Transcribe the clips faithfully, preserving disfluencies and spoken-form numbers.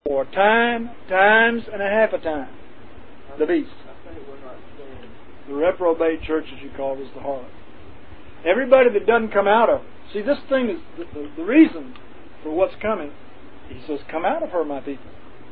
For a time, times, and a half a time. The beast. The reprobate church, as you call it, is the harlot. Everybody that doesn't come out of it. See, this thing is the, the, the reason for what's coming. He says, come out of her, my people.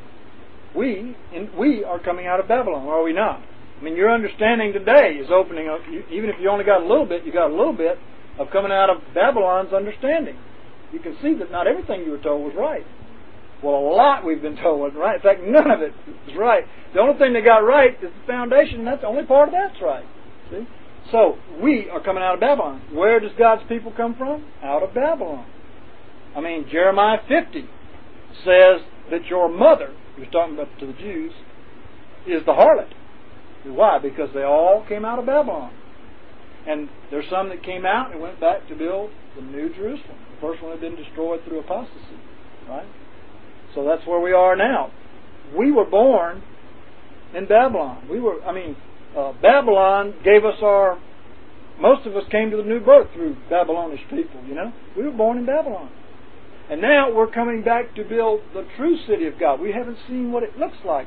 We, in, we are coming out of Babylon, are we not? I mean, your understanding today is opening up. You, even if you only got a little bit, you got a little bit of coming out of Babylon's understanding. You can see that not everything you were told was right. Well, a lot we've been told wasn't right. In fact, none of it was right. The only thing that got right is the foundation, and that's the only part of that's right. See? So, we are coming out of Babylon. Where does God's people come from? Out of Babylon. I mean, Jeremiah fifty says that your mother, he was talking about to the Jews, is the harlot. Why? Because they all came out of Babylon. And there's some that came out and went back to build the New Jerusalem. The first one had been destroyed through apostasy. Right? So that's where we are now. We were born in Babylon. We were, I mean, uh, Babylon gave us our, most of us came to the new birth through Babylonish people, you know. We were born in Babylon. And now we're coming back to build the true city of God. We haven't seen what it looks like.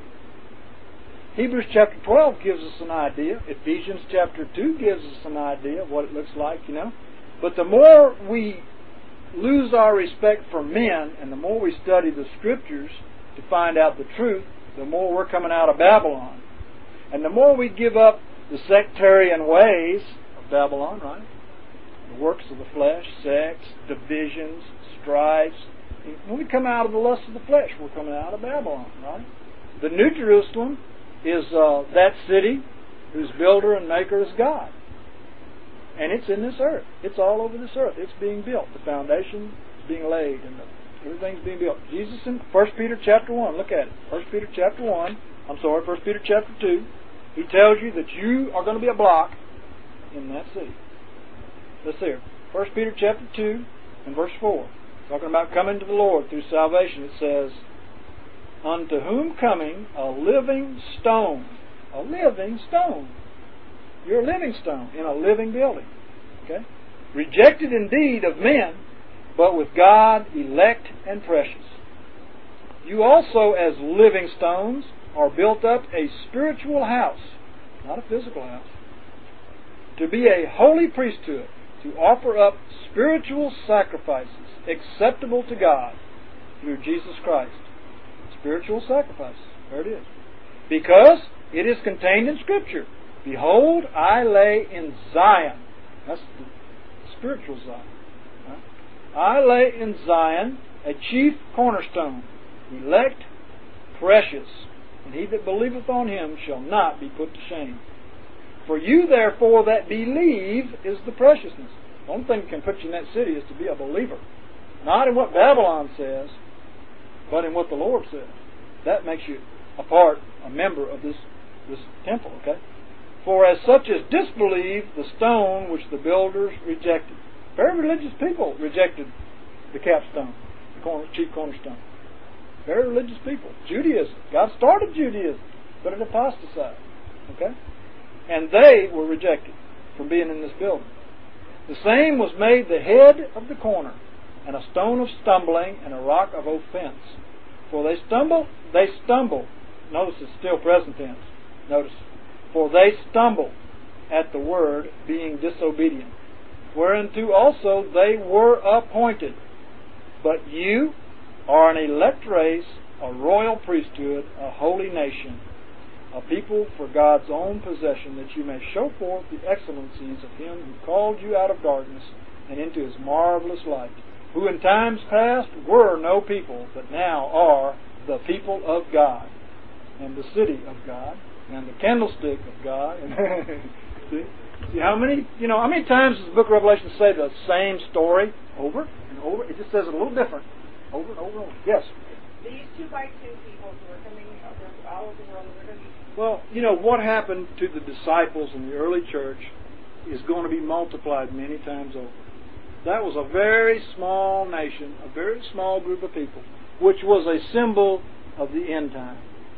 Hebrews chapter twelve gives us an idea. Ephesians chapter two gives us an idea of what it looks like, you know. But the more we lose our respect for men and the more we study the Scriptures to find out the truth, the more we're coming out of Babylon. And the more we give up the sectarian ways of Babylon, right? The works of the flesh, sex, divisions, strifes. When we come out of the lust of the flesh, we're coming out of Babylon, right? The New Jerusalem is uh, that city whose builder and maker is God. And it's in this earth. It's all over this earth. It's being built. The foundation is being laid, and the, everything's being built. Jesus in First Peter chapter one, look at it. First Peter chapter one, I'm sorry, First Peter chapter two, he tells you that you are going to be a block in that city. Let's see here. First Peter chapter two and verse four. Talking about coming to the Lord through salvation, it says, unto whom coming a living stone. A living stone. You're a living stone in a living building. Okay? Rejected indeed of men, but with God elect and precious. You also, as living stones, are built up a spiritual house, not a physical house, to be a holy priesthood, to offer up spiritual sacrifices acceptable to God through Jesus Christ. Spiritual sacrifices. There it is. Because it is contained in Scripture. Behold, I lay in Zion. That's the spiritual Zion. Right? I lay in Zion a chief cornerstone, elect, precious, and he that believeth on him shall not be put to shame. For you, therefore, that believe is the preciousness. The only thing that can put you in that city is to be a believer. Not in what Babylon says, but in what the Lord says. That makes you a part, a member of this, this temple, okay? For as such as disbelieve the stone which the builders rejected. Very religious people rejected the capstone, the corner, chief cornerstone. Very religious people. Judaism. God started Judaism, but it apostatized. Okay? And they were rejected from being in this building. The same was made the head of the corner, and a stone of stumbling and a rock of offense. For they stumble, they stumble. Notice it's still present tense. Notice. For they stumble at the word, being disobedient. Whereunto also they were appointed. But you are an elect race, a royal priesthood, a holy nation, a people for God's own possession, that you may show forth the excellencies of Him who called you out of darkness and into His marvelous light, who in times past were no people, but now are the people of God, and the city of God, and the candlestick of God. See? See how many, you know, how many times does the book of Revelation say the same story over and over? It just says it a little different. Over and over and over. Yes? These two by two people who are coming out of the world, they're going to be... Well, you know, what happened to the disciples in the early church is going to be multiplied many times over. That was a very small nation, a very small group of people, which was a symbol of the end time.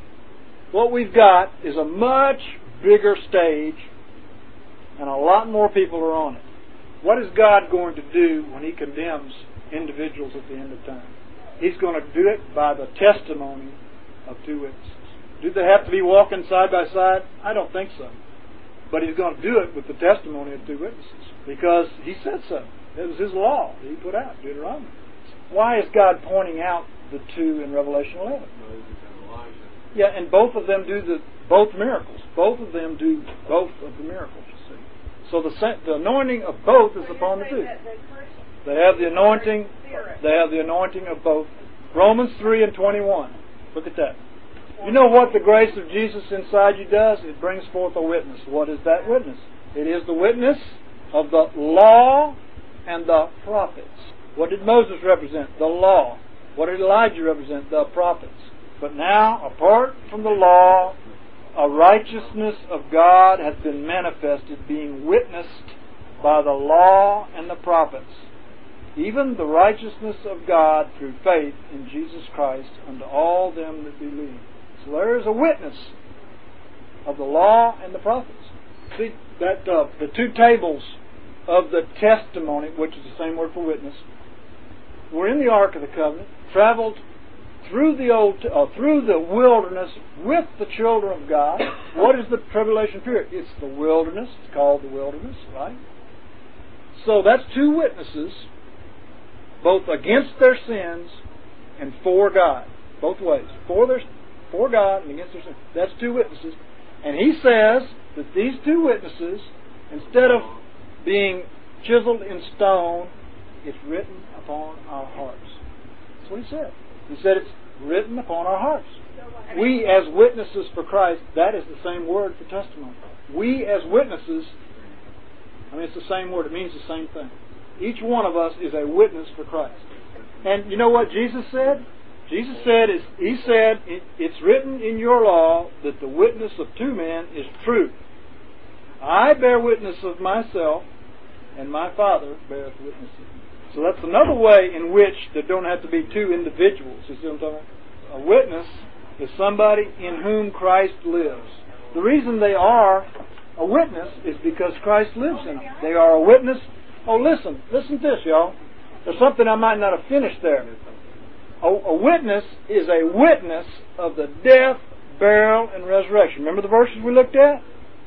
What we've got is a much bigger stage, and a lot more people are on it. What is God going to do when He condemns individuals at the end of time? He's going to do it by the testimony of two witnesses. Do they have to be walking side by side? I don't think so. But He's going to do it with the testimony of two witnesses because He said so. It was His law that He put out, Deuteronomy. Why is God pointing out the two in Revelation eleven? Yeah, and both of them do the both miracles. Both of them do both of the miracles, you see. So the, the anointing of both is upon the two. They have the anointing. They have the anointing of both. Romans three and twenty-one. Look at that. You know what the grace of Jesus inside you does? It brings forth a witness. What is that witness? It is the witness of the law and the prophets. What did Moses represent? The law. What did Elijah represent? The prophets. But now, apart from the law, a righteousness of God has been manifested, being witnessed by the law and the prophets, even the righteousness of God through faith in Jesus Christ unto all them that believe. So there is a witness of the law and the prophets. See, that uh, the two tables of the testimony, which is the same word for witness, were in the Ark of the Covenant, traveled through the old, uh, through the wilderness with the children of God. What is the tribulation period? It's the wilderness. It's called the wilderness, right? So that's two witnesses, both against their sins and for God. Both ways. For their, for God and against their sins. That's two witnesses. And He says that these two witnesses, instead of being chiseled in stone, it's written upon our hearts. That's what He said. He said it's written upon our hearts. We as witnesses for Christ, that is the same word for testimony. We as witnesses, I mean it's the same word, it means the same thing. Each one of us is a witness for Christ. And you know what Jesus said? Jesus said, He said, it's written in your law that the witness of two men is true. I bear witness of myself, and my Father beareth witness of me. So that's another way in which there don't have to be two individuals. You see what I'm talking about? A witness is somebody in whom Christ lives. The reason they are a witness is because Christ lives in them. They are a witness. Oh, listen. Listen to this, y'all. There's something I might not have finished there. A, a witness is a witness of the death, burial, and resurrection. Remember the verses we looked at?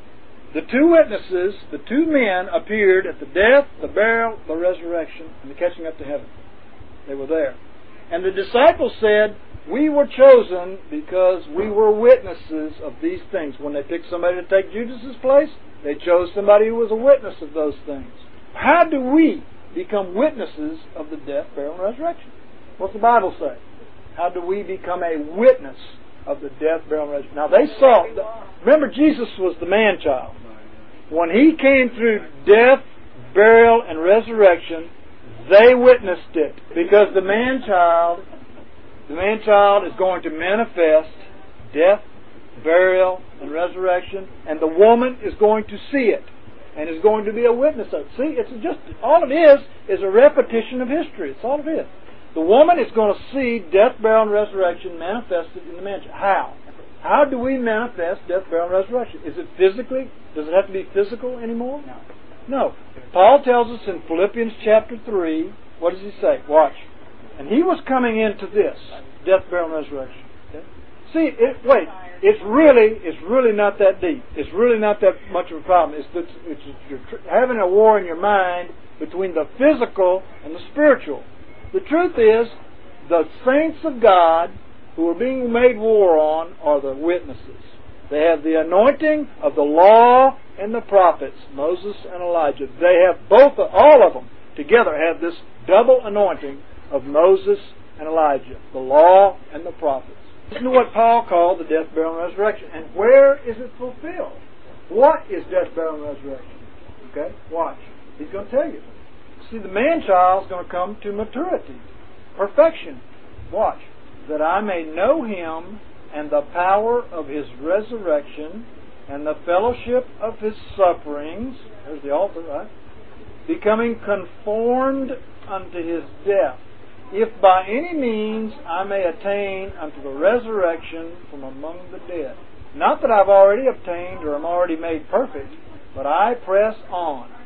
The two witnesses, the two men, appeared at the death, the burial, the resurrection, and the catching up to heaven. They were there. And the disciples said, we were chosen because we were witnesses of these things. When they picked somebody to take Judas's place, they chose somebody who was a witness of those things. How do we become witnesses of the death, burial, and resurrection? What's the Bible say? How do we become a witness of the death, burial, and resurrection? Now they saw, remember Jesus was the man-child. When He came through death, burial, and resurrection, they witnessed it. Because the man-child, the man-child is going to manifest death, burial, and resurrection, and the woman is going to see it, and is going to be a witness of it. See, it's just, all it is, is a repetition of history. It's all it is. The woman is going to see death, burial, and resurrection manifested in the man-child. How? How do we manifest death, burial, and resurrection? Is it physically? Does it have to be physical anymore? No. No. Paul tells us in Philippians chapter three, what does he say? Watch. And he was coming into this, death, burial, and resurrection. Okay? See, it, wait, it's really, it's really not that deep. It's really not that much of a problem. It's, it's, it's you're having a war in your mind between the physical and the spiritual. The truth is, the saints of God who are being made war on are the witnesses. They have the anointing of the law and the prophets, Moses and Elijah. They have both, all of them together have this double anointing of Moses and Elijah, the law and the prophets. This is what Paul called the death, burial, and resurrection. And where is it fulfilled? What is death, burial, and resurrection? Okay, watch. He's going to tell you. See, the man-child is going to come to maturity, perfection. Watch. That I may know Him and the power of His resurrection and the fellowship of His sufferings. There's the altar, right? Becoming conformed unto His death, if by any means I may attain unto the resurrection from among the dead. Not that I've already obtained or am already made perfect, but I press on,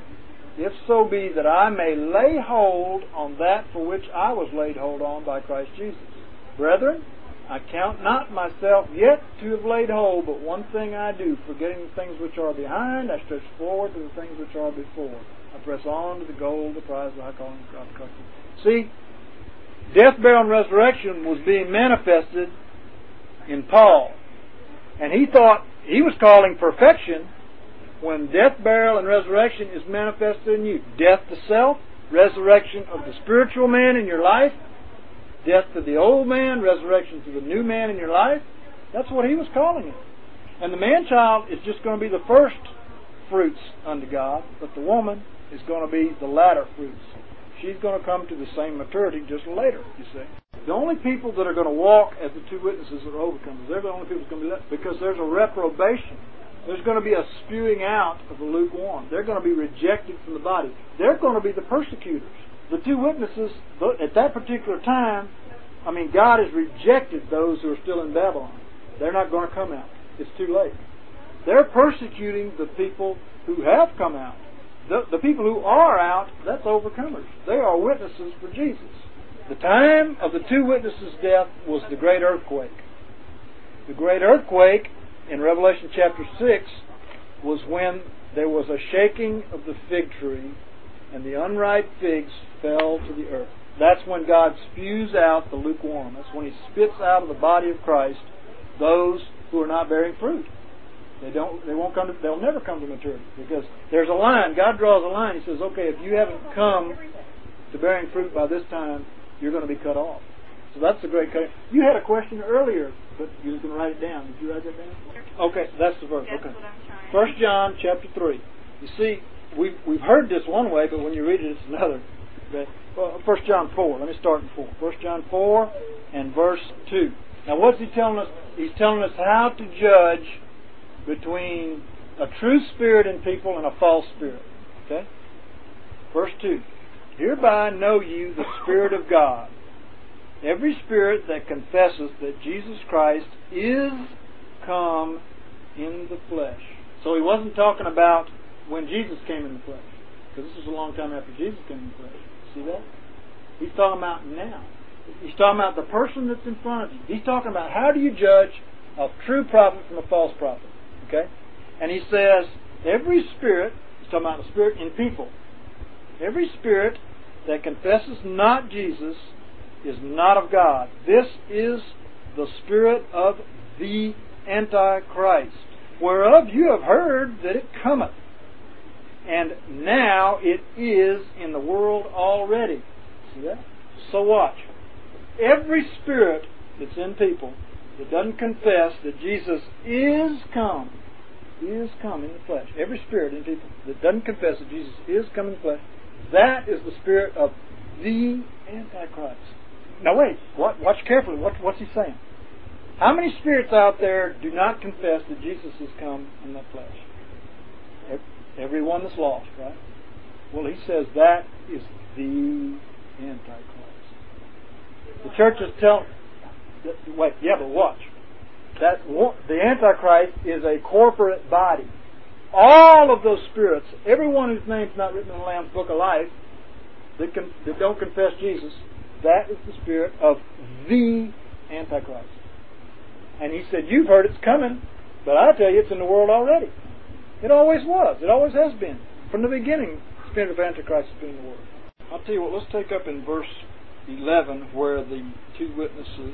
if so be that I may lay hold on that for which I was laid hold on by Christ Jesus. Brethren, I count not myself yet to have laid hold, but one thing I do, forgetting the things which are behind, I stretch forward to the things which are before. I press on to the goal, the prize of the high calling of God. See, death, burial, and resurrection was being manifested in Paul. And he thought he was calling perfection when death, burial, and resurrection is manifested in you. Death to self, resurrection of the spiritual man in your life, death to the old man, resurrection to the new man in your life. That's what he was calling it. And the man-child is just going to be the first fruits unto God, but the woman is going to be the latter fruits. She's going to come to the same maturity just later, you see. The only people that are going to walk as the two witnesses are overcomers. They're the only people that's going to be left, because there's a reprobation. There's going to be a spewing out of the lukewarm. They're going to be rejected from the body. They're going to be the persecutors. The two witnesses, at that particular time, I mean, God has rejected those who are still in Babylon. They're not going to come out. It's too late. They're persecuting the people who have come out. The, the people who are out, that's overcomers. They are witnesses for Jesus. The time of the two witnesses' death was the great earthquake. The great earthquake in Revelation chapter six was when there was a shaking of the fig tree and the unripe figs fell to the earth. That's when God spews out the lukewarm. That's when He spits out of the body of Christ those who are not bearing fruit. They don't. They won't come. To, they'll never come to maturity, because there's a line. God draws a line. He says, "Okay, if you haven't come to bearing fruit by this time, you're going to be cut off." So that's the great cut. You had a question earlier, but you were going to write it down. Did you write that down? Okay, that's the verse. That's okay. what I'm trying. First John chapter three. You see, we've we've heard this one way, but when you read it, it's another. Okay. Well, First John four. Let me start in four. First John four and verse two. Now, what's he telling us? He's telling us how to judge between a true spirit in people and a false spirit. Okay? Verse two. Hereby know you the Spirit of God. Every spirit that confesses that Jesus Christ is come in the flesh. So he wasn't talking about when Jesus came in the flesh, because this was a long time after Jesus came in the flesh. See that? He's talking about now. He's talking about the person that's in front of you. He's talking about how do you judge a true prophet from a false prophet. Okay? And he says, every spirit, he's talking about the spirit in people, every spirit that confesses not Jesus is not of God. This is the spirit of the Antichrist, whereof you have heard that it cometh, and now it is in the world already. See that? So watch. Every spirit that's in people that doesn't confess that Jesus is come, is come in the flesh. Every spirit in people that doesn't confess that Jesus is come in the flesh, that is the spirit of the Antichrist. Now wait, watch, watch carefully. What, what's he saying? How many spirits out there do not confess that Jesus has come in the flesh? Everyone that's lost, right? Well, he says that is the Antichrist. The church is telling... Wait, yeah, but watch. That the Antichrist is a corporate body. All of those spirits, everyone whose name's not written in the Lamb's Book of Life, that, can, that don't confess Jesus, that is the spirit of the Antichrist. And he said, you've heard it's coming, but I tell you, it's in the world already. It always was. It always has been. From the beginning, the spirit of Antichrist has been in the world. I'll tell you what, let's take up in verse eleven where the two witnesses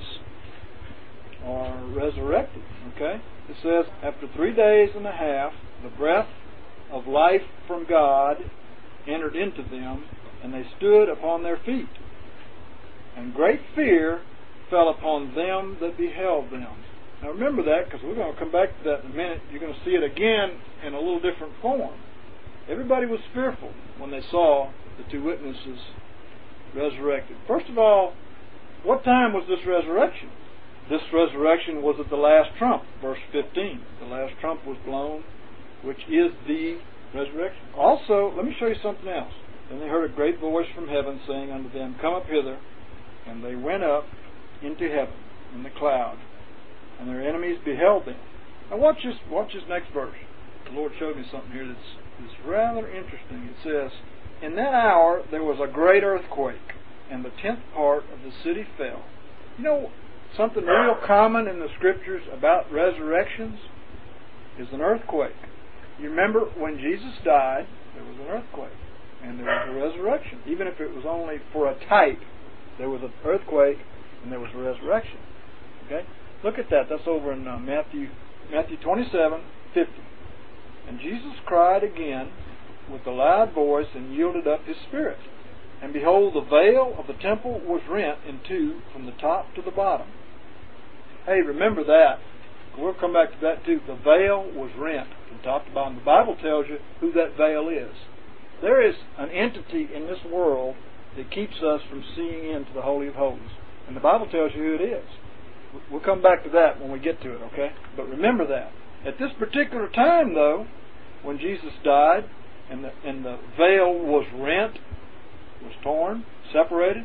are resurrected. Okay? It says, after three days and a half, the breath of life from God entered into them, and they stood upon their feet. And great fear fell upon them that beheld them. Now remember that, because we're going to come back to that in a minute. You're going to see it again in a little different form. Everybody was fearful when they saw the two witnesses resurrected. First of all, what time was this resurrection? This resurrection was at the last trump, verse fifteen. The last trump was blown, which is the resurrection. Also, let me show you something else. Then they heard a great voice from heaven saying unto them, come up hither. And they went up into heaven in the cloud, and their enemies beheld them. Now watch this, watch this next verse. the Lord showed me something here that's, that's rather interesting. It says, in that hour there was a great earthquake, and the tenth part of the city fell. You know, something real common in the Scriptures about resurrections is an earthquake. You remember when Jesus died, there was an earthquake, and there was a resurrection. Even if it was only for a type, there was an earthquake, and there was a resurrection. Okay? Look at that. That's over in uh, Matthew Matthew twenty-seven fifty. And Jesus cried again with a loud voice and yielded up his spirit. And behold, the veil of the temple was rent in two from the top to the bottom. Hey, remember that. We'll come back to that too. The veil was rent from top to bottom. The Bible tells you who that veil is. There is an entity in this world that keeps us from seeing into the Holy of Holies. And the Bible tells you who it is. We'll come back to that when we get to it, okay? But remember that. At this particular time, though, when Jesus died and the, and the veil was rent, was torn, separated,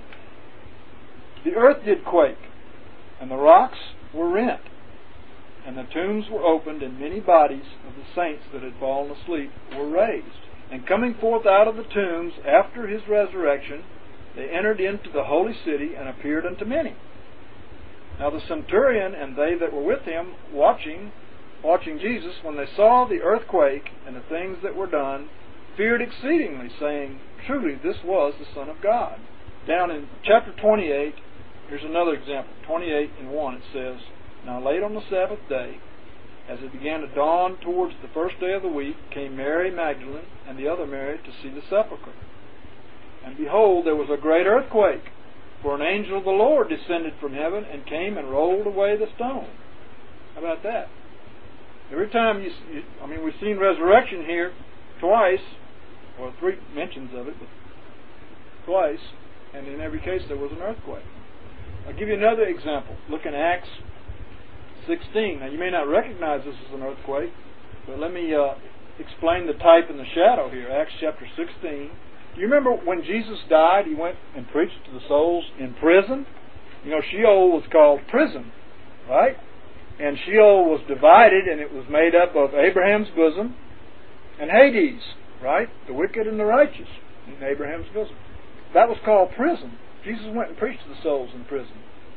the earth did quake, and the rocks were rent, and the tombs were opened, and many bodies of the saints that had fallen asleep were raised. And coming forth out of the tombs after his resurrection, they entered into the holy city and appeared unto many. Now the centurion and they that were with him, watching, watching Jesus, when they saw the earthquake and the things that were done, feared exceedingly, saying, truly this was the Son of God. Down in chapter twenty-eight, here's another example. twenty-eight and one, it says, now late on the Sabbath day, as it began to dawn towards the first day of the week, came Mary Magdalene and the other Mary to see the sepulchre. And behold, there was a great earthquake, for an angel of the Lord descended from heaven and came and rolled away the stone. How about that? Every time you, you I mean, we've seen resurrection here twice, or three mentions of it, but twice, and in every case there was an earthquake. I'll give you another example. Look in Acts sixteen. Now you may not recognize this as an earthquake, but let me uh, explain the type and the shadow here. Acts chapter sixteen. Do you remember when Jesus died, he went and preached to the souls in prison? You know, Sheol was called prison, right? And Sheol was divided, and it was made up of Abraham's bosom and Hades, right? The wicked and the righteous in Abraham's bosom. That was called prison. Jesus went and preached to the souls in prison.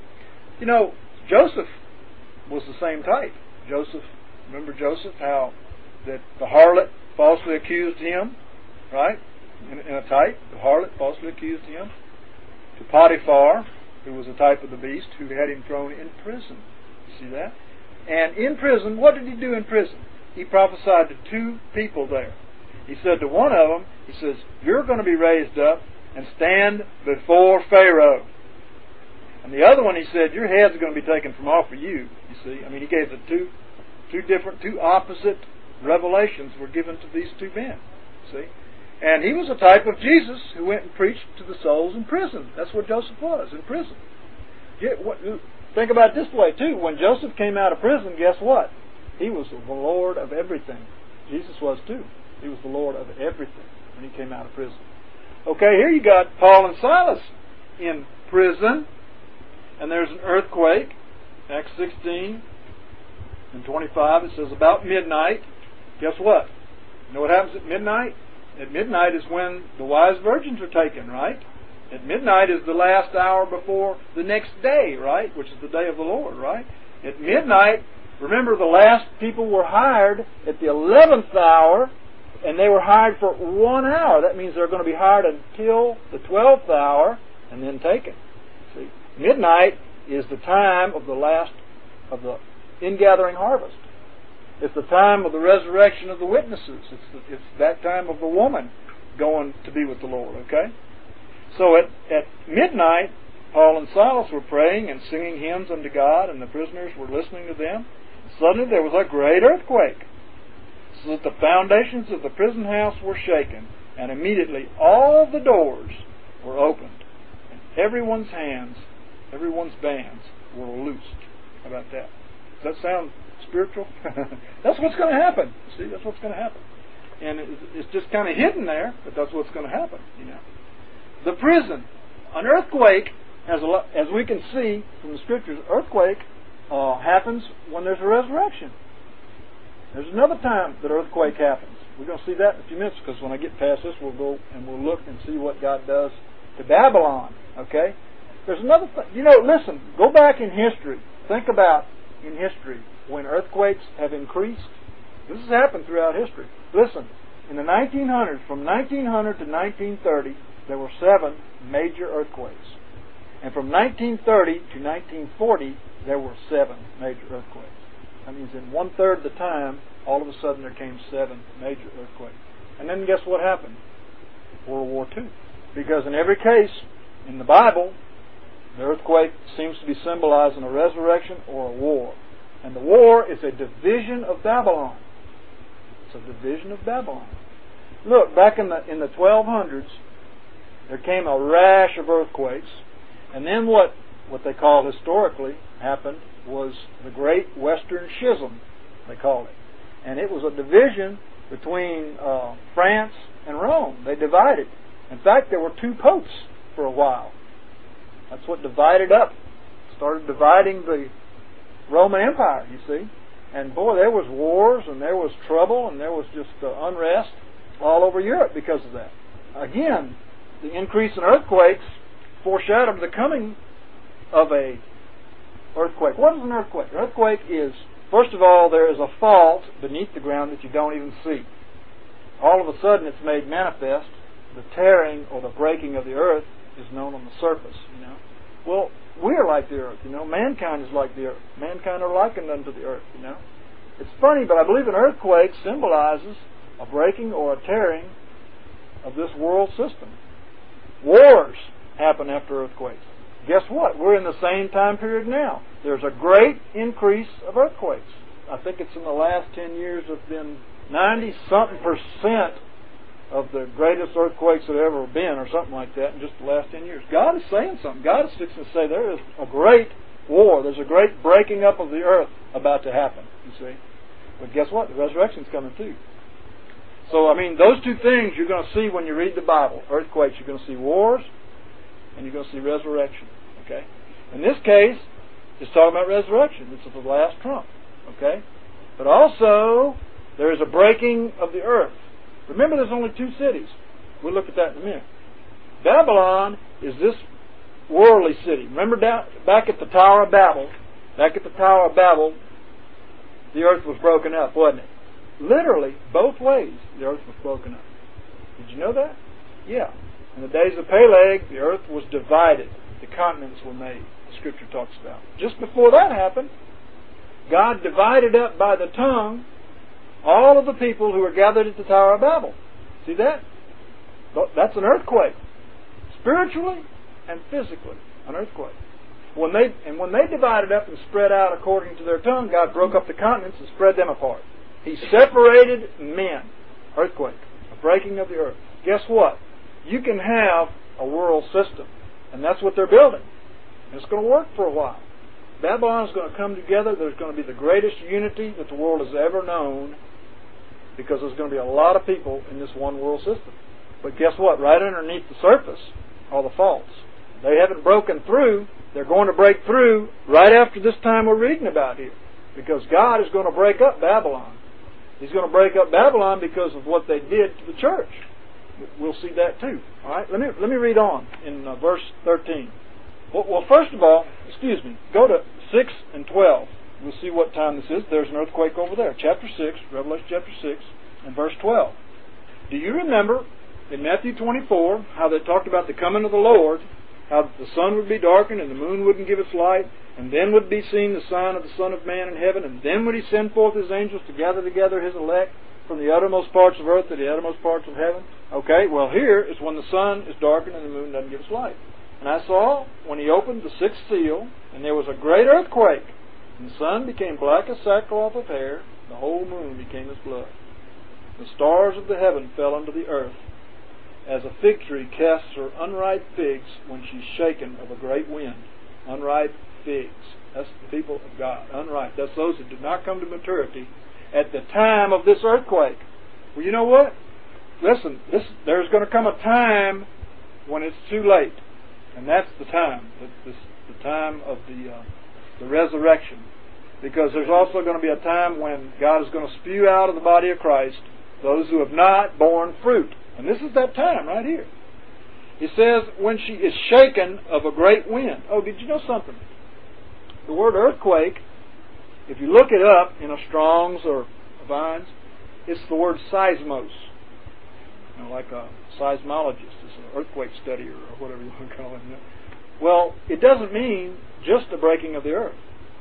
You know, Joseph was the same type. Joseph, remember Joseph, how that the harlot falsely accused him, right? In, in a type, the harlot falsely accused him. To Potiphar, who was a type of the beast, who had him thrown in prison. You see that? And in prison, what did he do in prison? He prophesied to two people there. He said to one of them, he says, you're going to be raised up and stand before Pharaoh. And the other one, he said, your head's going to be taken from off of you. You see, I mean, he gave the two, two different, two opposite revelations were given to these two men. See, and he was a type of Jesus who went and preached to the souls in prison. That's what Joseph was, in prison. Get what, think about it this way too. When Joseph came out of prison, guess what? He was the Lord of everything. Jesus was too. He was the Lord of everything when he came out of prison. Okay, here you got Paul and Silas in prison, and there's an earthquake. Acts sixteen and twenty-five, it says about midnight. Guess what? You know what happens at midnight? At midnight is when the wise virgins are taken, right? At midnight is the last hour before the next day, right? Which is the day of the Lord, right? At midnight, remember the last people were hired at the eleventh hour, and they were hired for one hour. That means they're going to be hired until the twelfth hour and then taken. See, midnight is the time of the last of the ingathering harvest. It's the time of the resurrection of the witnesses. It's, the, it's that time of the woman going to be with the Lord, okay? So at, at midnight, Paul and Silas were praying and singing hymns unto God, and the prisoners were listening to them. Suddenly there was a great earthquake, so that the foundations of the prison house were shaken, and immediately all the doors were opened, and everyone's hands, everyone's bands were loosed. How about that? Does that sound spiritual? That's what's going to happen. See, that's what's going to happen. And it's just kind of hidden there, but that's what's going to happen, you know. The prison, an earthquake, as, a lot, as we can see from the Scriptures, earthquake uh, happens when there's a resurrection. There's another time that earthquake happens. We're going to see that in a few minutes, because when I get past this, we'll go and we'll look and see what God does to Babylon. Okay? There's another thing. You know, listen, go back in history. Think about in history when earthquakes have increased. This has happened throughout history. Listen, in the nineteen hundreds, from nineteen hundred to nineteen thirty, there were seven major earthquakes. And from nineteen thirty to nineteen forty, there were seven major earthquakes. That means in one-third of the time, all of a sudden there came seven major earthquakes. And then guess what happened? World War Two. Because in every case in the Bible, the earthquake seems to be symbolizing a resurrection or a war. And the war is a division of Babylon. It's a division of Babylon. Look, back in the in the twelve hundreds, there came a rash of earthquakes. And then what, what they call historically happened was the Great Western Schism, they called it. And it was a division between uh, France and Rome. They divided. In fact, there were two popes for a while. That's what divided up. Started dividing the Roman Empire, you see. And boy, there was wars and there was trouble and there was just uh, unrest all over Europe because of that. Again, the increase in earthquakes foreshadowed the coming of a earthquake. What is an earthquake? An earthquake is, first of all, there is a fault beneath the ground that you don't even see. All of a sudden it's made manifest. The tearing or the breaking of the earth is known on the surface, you know. Well, we are like the earth, you know. Mankind is like the earth. Mankind are likened unto the earth, you know. It's funny, but I believe an earthquake symbolizes a breaking or a tearing of this world system. Wars happen after earthquakes. Guess what? We're in the same time period now. There's a great increase of earthquakes. I think it's in the last ten years have been ninety-something percent of the greatest earthquakes that have ever been, or something like that, in just the last ten years. God is saying something. God is fixing to say there is a great war. There's a great breaking up of the earth about to happen, you see. But guess what? The resurrection's coming too. So, I mean, those two things you're going to see when you read the Bible. Earthquakes, you're going to see wars, and you're going to see resurrection. Okay? In this case, it's talking about resurrection. It's the last trump. Okay? But also, there is a breaking of the earth. Remember, there's only two cities. We'll look at that in a minute. Babylon is this worldly city. Remember down, back at the Tower of Babel, back at the Tower of Babel, the earth was broken up, wasn't it? Literally, both ways, the earth was broken up. Did you know that? Yeah. In the days of Peleg, the earth was divided. The continents were made, the Scripture talks about. Just before that happened, God divided up by the tongue all of the people who were gathered at the Tower of Babel. See that? That's an earthquake. Spiritually and physically, an earthquake. When they and when they divided up and spread out according to their tongue, God broke up the continents and spread them apart. He separated men. Earthquake. A breaking of the earth. Guess what? You can have a world system. And that's what they're building. And it's going to work for a while. Babylon is going to come together. There's going to be the greatest unity that the world has ever known, because there's going to be a lot of people in this one world system. But guess what? Right underneath the surface are the faults. They haven't broken through. They're going to break through right after this time we're reading about here. Because God is going to break up Babylon. He's going to break up Babylon because of what they did to the church. We'll see that too. All right. Let me let me read on in uh, verse thirteen. Well, well, first of all, excuse me. Go to six and twelve. We'll see what time this is. There's an earthquake over there. Chapter six, Revelation chapter six, and verse twelve. Do you remember in Matthew twenty-four how they talked about the coming of the Lord, how the sun would be darkened and the moon wouldn't give its light, and then would be seen the sign of the Son of Man in heaven, and then would he send forth his angels to gather together his elect from the uttermost parts of earth to the uttermost parts of heaven? Okay, well here is when the sun is darkened and the moon doesn't give its light. And I saw when he opened the sixth seal, and there was a great earthquake, and the sun became black as sackcloth of hair, the whole moon became as blood. The stars of the heaven fell unto the earth, as a fig tree casts her unripe figs when she's shaken of a great wind. Unripe figs. That's the people of God. Unripe. That's those that did not come to maturity at the time of this earthquake. Well, you know what? Listen, this, there's going to come a time when it's too late. And that's the time. The, this, the time of the, uh, the resurrection. Because there's also going to be a time when God is going to spew out of the body of Christ those who have not borne fruit. And this is that time right here. He says, when she is shaken of a great wind. Oh, did you know something? The word earthquake, if you look it up in a Strong's or a Vines, it's the word seismos. You know, like a seismologist. It's an earthquake studier or whatever you want to call it. You know? Well, it doesn't mean just the breaking of the earth.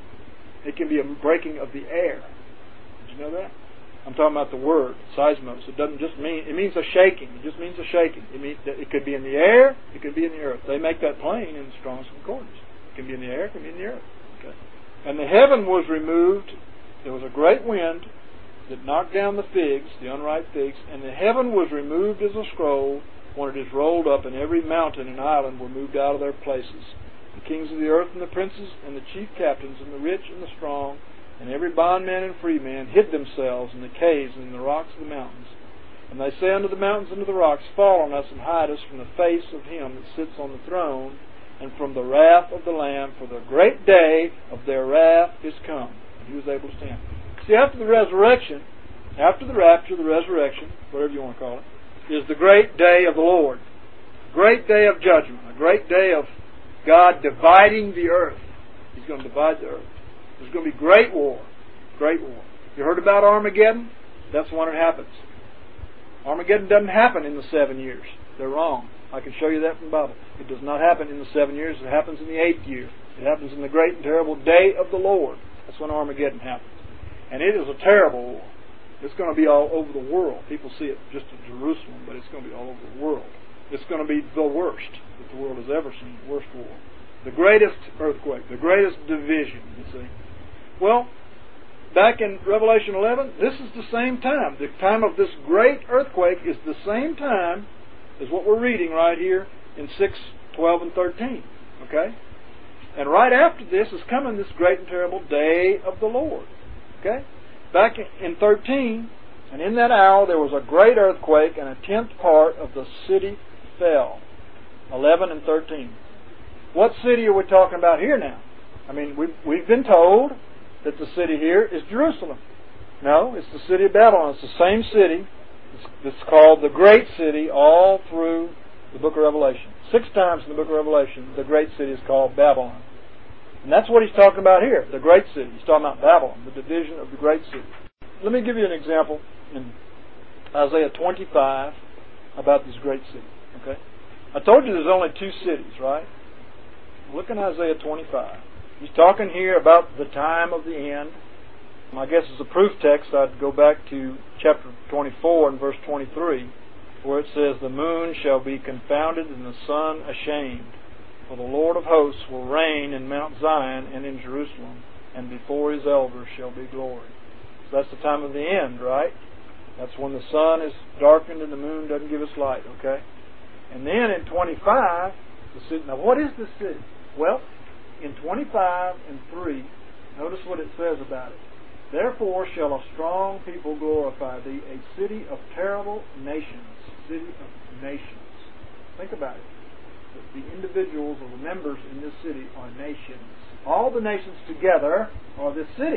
It can be a breaking of the air. Did you know that? I'm talking about the word, seismos. It doesn't just mean, it means a shaking. It just means a shaking. It means that it could be in the air, it could be in the earth. They make that plain in Strong's Concordance. It can be in the air, it can be in the earth. Okay. And the heaven was removed. There was a great wind that knocked down the figs, the unripe figs, and the heaven was removed as a scroll when it is rolled up, and every mountain and island were moved out of their places. The kings of the earth and the princes and the chief captains and the rich and the strong and every bondman and free man hid themselves in the caves and in the rocks of the mountains. And they say unto the mountains and to the rocks, fall on us and hide us from the face of him that sits on the throne and from the wrath of the Lamb, for the great day of their wrath is come. And he was able to stand. See, after the resurrection, after the rapture, the resurrection, whatever you want to call it, is the great day of the Lord. A great day of judgment. A great day of God dividing the earth. He's going to divide the earth. There's going to be great war. Great war. You heard about Armageddon? That's when it happens. Armageddon doesn't happen in the seven years. They're wrong. I can show you that from the Bible. It does not happen in the seven years. It happens in the eighth year. It happens in the great and terrible day of the Lord. That's when Armageddon happens. And it is a terrible war. It's going to be all over the world. People see it just in Jerusalem, but it's going to be all over the world. It's going to be the worst that the world has ever seen. The worst war. The greatest earthquake. The greatest division, you see. Well, back in Revelation eleven, this is the same time. The time of this great earthquake is the same time as what we're reading right here in six, twelve, and thirteen. Okay? And right after this is coming this great and terrible day of the Lord. Okay? Back in thirteen, and in that hour there was a great earthquake, and a tenth part of the city fell. eleven and thirteen. What city are we talking about here now? I mean, we've, we've been told that the city here is Jerusalem. No, it's the city of Babylon. It's the same city. It's, it's called the Great City all through the book of Revelation. Six times in the book of Revelation, the Great City is called Babylon. And that's what he's talking about here, the Great City. He's talking about Babylon, the division of the Great City. Let me give you an example in Isaiah twenty-five about this great city. Okay, I told you there's only two cities, right? Look in Isaiah twenty-five. He's talking here about the time of the end. I guess as a proof text, I'd go back to chapter twenty-four and verse twenty-three, where it says, the moon shall be confounded and the sun ashamed. For the Lord of hosts will reign in Mount Zion and in Jerusalem, and before his elders shall be glory. So that's the time of the end, right? That's when the sun is darkened and the moon doesn't give us light, okay? And then in twenty-five, the city, now what is this city? Well, in twenty-five and three, notice what it says about it. Therefore shall a strong people glorify thee, a city of terrible nations. City of nations. Think about it. The individuals or the members in this city are nations. All the nations together are this city.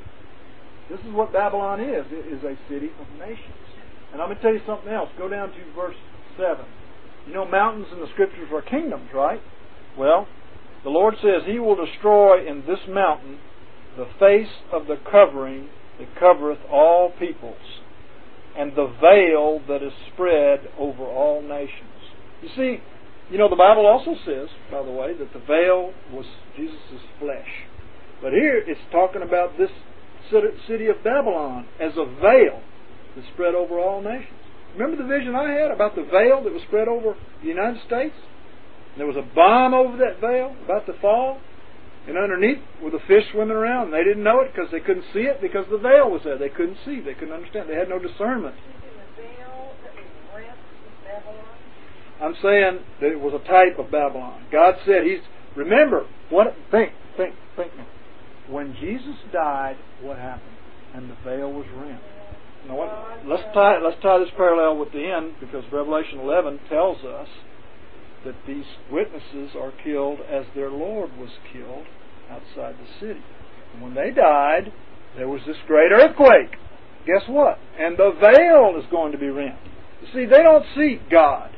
This is what Babylon is. It is a city of nations. And I'm going to tell you something else. Go down to verse seven. You know, mountains in the Scriptures are kingdoms, right? Well, the Lord says He will destroy in this mountain the face of the covering that covereth all peoples, and the veil that is spread over all nations. You see, you know, the Bible also says, by the way, that the veil was Jesus' flesh. But here it's talking about this city of Babylon as a veil that spread over all nations. Remember the vision I had about the veil that was spread over the United States? There was a bomb over that veil about to fall, and underneath were the fish swimming around. And they didn't know it because they couldn't see it because the veil was there. They couldn't see. They couldn't understand. They had no discernment. The veil that was rent from Babylon? I'm saying that it was a type of Babylon. God said He's... Remember, what? Think, think, think. When Jesus died, what happened? And the veil was rent. Now, what, let's tie let's tie this parallel with the end, because Revelation eleven tells us that these witnesses are killed as their Lord was killed outside the city. And when they died, there was this great earthquake. Guess what? And the veil is going to be rent. You see, they don't see God.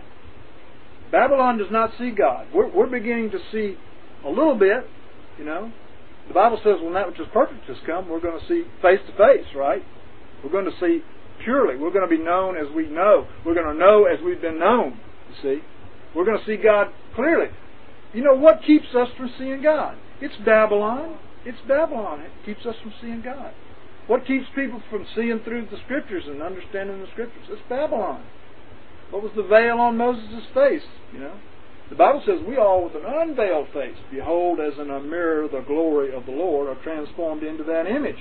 Babylon does not see God. We're, we're beginning to see a little bit, you know. The Bible says when that which is perfect has come, we're going to see face to face, right? We're going to see purely. We're going to be known as we know. We're going to know as we've been known, you see. We're going to see God clearly. You know, what keeps us from seeing God? It's Babylon. It's Babylon. It keeps us from seeing God. What keeps people from seeing through the Scriptures and understanding the Scriptures? It's Babylon. What was the veil on Moses' face? You know, the Bible says we all with an unveiled face, behold as in a mirror the glory of the Lord, are transformed into that image.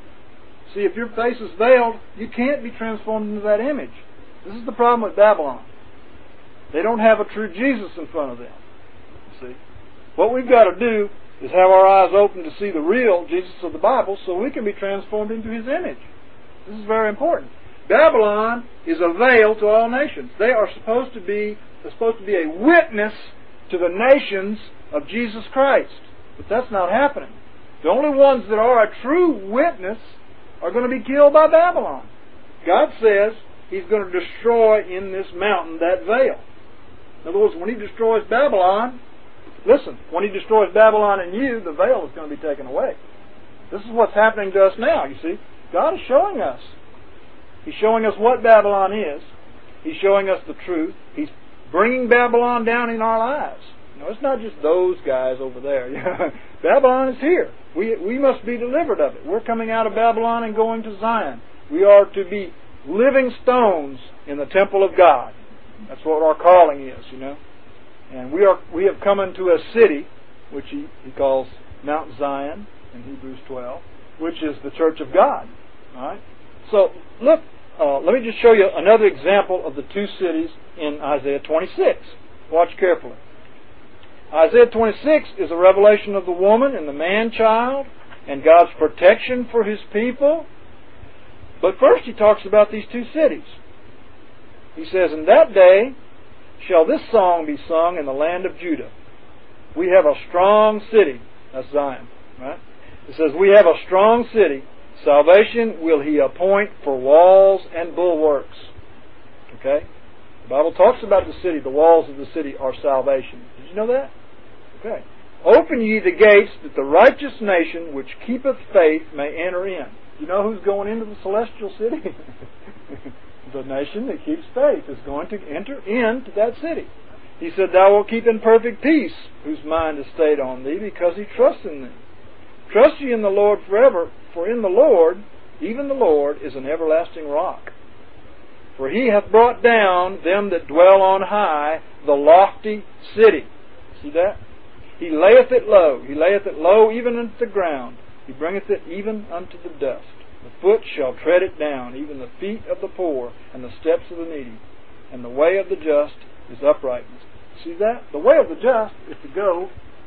See, if your face is veiled, you can't be transformed into that image. This is the problem with Babylon. They don't have a true Jesus in front of them. You see, what we've got to do is have our eyes open to see the real Jesus of the Bible so we can be transformed into His image. This is very important. Babylon is a veil to all nations. They are supposed to be they're supposed to be a witness to the nations of Jesus Christ. But that's not happening. The only ones that are a true witness are going to be killed by Babylon. God says He's going to destroy in this mountain that veil. In other words, when He destroys Babylon, listen, when He destroys Babylon in you, the veil is going to be taken away. This is what's happening to us now, you see. God is showing us. He's showing us what Babylon is. He's showing us the truth. He's bringing Babylon down in our lives. You know, it's not just those guys over there. Babylon is here. We we must be delivered of it. We're coming out of Babylon and going to Zion. We are to be living stones in the temple of God. That's what our calling is, you know. And we are we have come into a city, which he, he calls Mount Zion in Hebrews twelve, which is the church of God. All right. So look, uh, let me just show you another example of the two cities in Isaiah twenty-six. Watch carefully. Isaiah twenty-six is a revelation of the woman and the man-child and God's protection for His people. But first he talks about these two cities. He says, in that day shall this song be sung in the land of Judah. We have a strong city. That's Zion, right? It says, we have a strong city. Salvation will He appoint for walls and bulwarks. Okay? The Bible talks about the city. The walls of the city are salvation. Did you know that? Okay. Open ye the gates that the righteous nation which keepeth faith may enter in. You know who's going into the celestial city? The nation that keeps faith is going to enter into that city. He said, thou wilt keep in perfect peace whose mind is stayed on thee, because he trusts in thee. Trust ye in the Lord forever, for in the Lord, even the Lord, is an everlasting rock. For He hath brought down them that dwell on high, the lofty city. See that? He layeth it low. He layeth it low even unto the ground. He bringeth it even unto the dust. The foot shall tread it down, even the feet of the poor, and the steps of the needy. And the way of the just is uprightness. See that? The way of the just is to go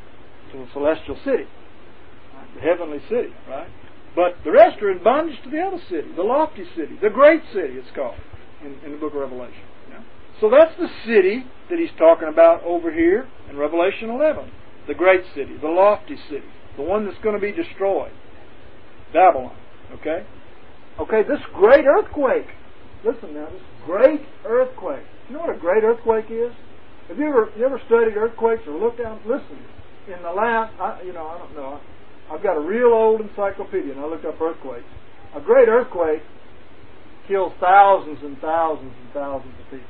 to the celestial city, right? The heavenly city, right? But the rest are in bondage to the other city, the lofty city, the great city, it's called in, in the book of Revelation. Yeah? So that's the city that he's talking about over here in Revelation eleven. The great city, the lofty city, the one that's going to be destroyed. Babylon. Okay? Okay, this great earthquake. Listen now, this great earthquake. You know what a great earthquake is? Have you ever you ever studied earthquakes or looked at them? Listen, in the last, I, you know, I don't know. I've got a real old encyclopedia, and I looked up earthquakes. A great earthquake kills thousands and thousands and thousands of people.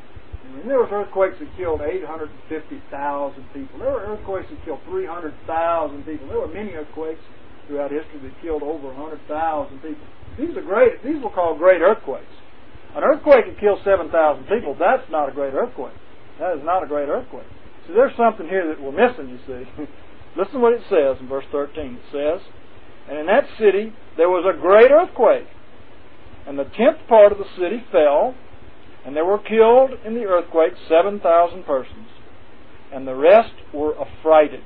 I mean, there was earthquakes that killed eight hundred fifty thousand people. There were earthquakes that killed three hundred thousand people. There were many earthquakes throughout history that killed over one hundred thousand people. These are great. These were called great earthquakes. An earthquake that kills seven thousand people, that's not a great earthquake. That is not a great earthquake. So there's something here that we're missing, you see. Listen to what it says in verse thirteen. It says, and in that city there was a great earthquake, and the tenth part of the city fell, and there were killed in the earthquake seven thousand persons, and the rest were affrighted,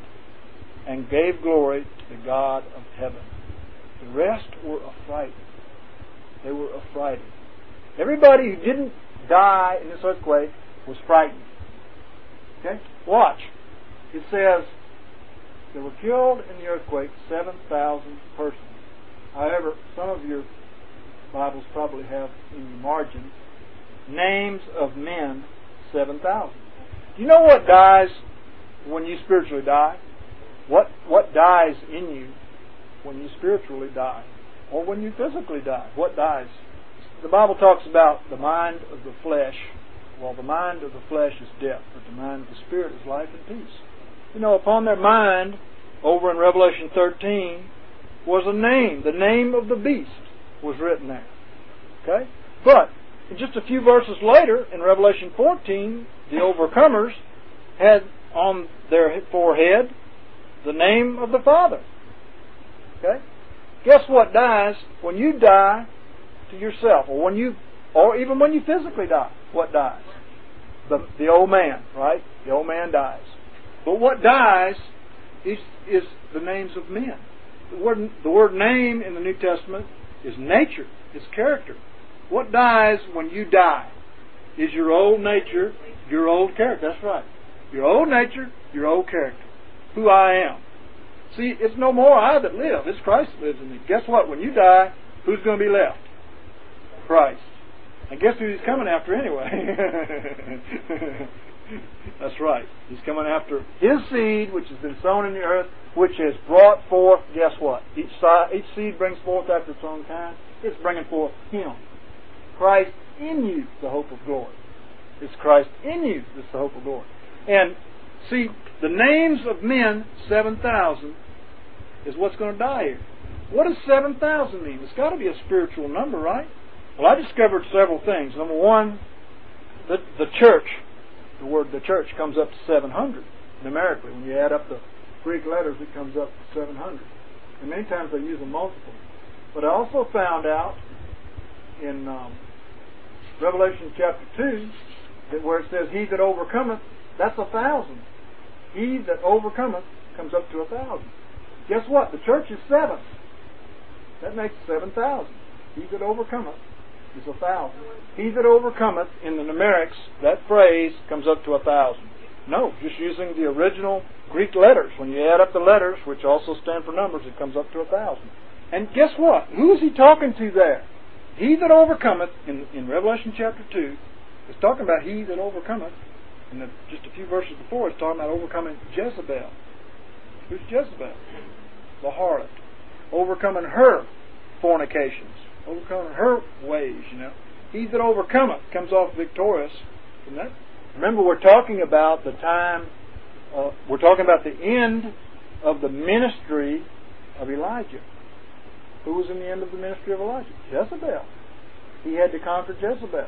and gave glory to the God of heaven. The rest were affrighted. They were affrighted. Everybody who didn't die in this earthquake was frightened. Okay? Watch. It says, that were killed in the earthquake, seven thousand persons. However, some of your Bibles probably have in your margin names of men, seven thousand. Do you know what dies when you spiritually die? What what dies in you when you spiritually die? Or when you physically die? What dies? The Bible talks about the mind of the flesh. Well, the mind of the flesh is death, but the mind of the Spirit is life and peace. You know, upon their mind, over in Revelation thirteen, was a name. The name of the beast was written there. Okay? But, in just a few verses later, in Revelation fourteen, the overcomers had on their forehead the name of the Father. Okay? Guess what dies when you die to yourself, or when you, or even when you physically die? What dies? The the old man, right? The old man dies. But what dies is is the names of men. The word the word name in the New Testament is nature, it's character. What dies when you die is your old nature, your old character. That's right. Your old nature, your old character. Who I am. See, it's no more I that live. It's Christ that lives in me. Guess what? When you die, who's going to be left? Christ. And guess who he's coming after anyway? That's right. He's coming after his seed, which has been sown in the earth, which has brought forth, guess what? Each, side, each seed brings forth after its own kind. It's bringing forth him. Christ in you, the hope of glory. It's Christ in you that's the hope of glory. And see, the names of men, seven thousand, is what's going to die here. What does seven thousand mean? It's got to be a spiritual number, right? Well, I discovered several things. Number one, the, the church, the word the church comes up to seven hundred numerically. When you add up the Greek letters, it comes up to seven hundred. And many times they use a multiple. But I also found out in um, Revelation chapter two, that where it says, he that overcometh, that's a thousand. He that overcometh comes up to a thousand. Guess what? The church is seven. That makes seven thousand. He that overcometh is a thousand. He that overcometh, in the numerics, that phrase comes up to a thousand. No, just using the original Greek letters. When you add up the letters, which also stand for numbers, it comes up to a thousand. And guess what? Who is he talking to there? He that overcometh, in, in Revelation chapter two, is talking about he that overcometh. And the, just a few verses before, it's talking about overcoming Jezebel. Who's Jezebel? The harlot. Overcoming her fornications. Overcoming her ways, you know. He that overcometh comes off victorious from that. Remember, we're talking about the time, uh, we're talking about the end of the ministry of Elijah. Who was in the end of the ministry of Elijah? Jezebel. He had to conquer Jezebel.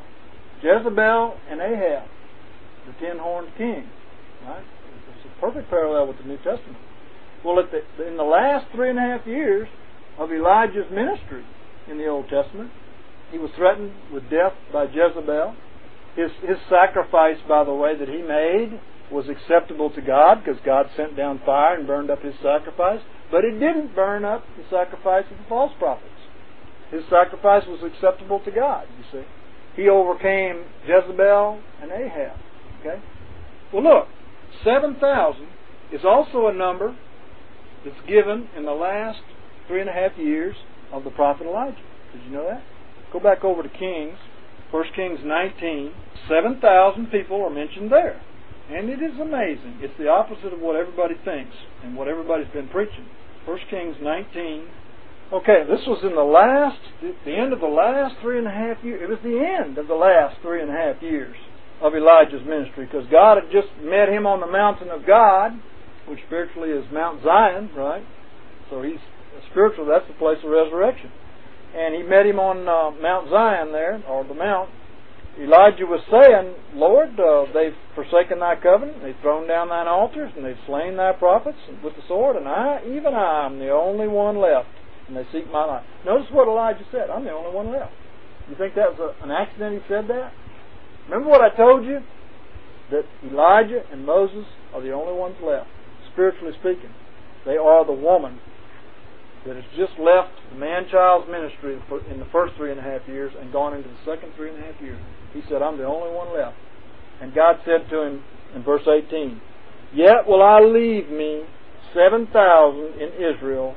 Jezebel and Ahab, the ten-horned king. Right? It's a perfect parallel with the New Testament. Well, at the, in the last three and a half years of Elijah's ministry in the Old Testament, he was threatened with death by Jezebel. His, his sacrifice, by the way, that he made was acceptable to God because God sent down fire and burned up his sacrifice. But it didn't burn up the sacrifice of the false prophets. His sacrifice was acceptable to God, you see. He overcame Jezebel and Ahab. Okay? Well, look, seven thousand is also a number that's given in the last three and a half years of the prophet Elijah. Did you know that? Go back over to Kings, First Kings nineteen. seven thousand people are mentioned there. And it is amazing. It's the opposite of what everybody thinks and what everybody's been preaching. First Kings nineteen. Okay, this was in the last, the end of the last three and a half years. It was the end of the last three and a half years of Elijah's ministry, because God had just met him on the mountain of God, which spiritually is Mount Zion, right? So he's spiritual, that's the place of resurrection. And he met him on uh, Mount Zion there, or the mount. Elijah was saying, Lord, uh, they've forsaken thy covenant, they've thrown down thine altars, and they've slain thy prophets with the sword, and I, even I, am the only one left, and they seek my life. Notice what Elijah said, I'm the only one left. You think that was a, an accident he said that? Remember what I told you? That Elijah and Moses are the only ones left, spiritually speaking. They are the woman that has just left the man-child's ministry in the first three and a half years and gone into the second three and a half years. He said, I'm the only one left. And God said to him in verse eighteen, Yet will I leave me seven thousand in Israel,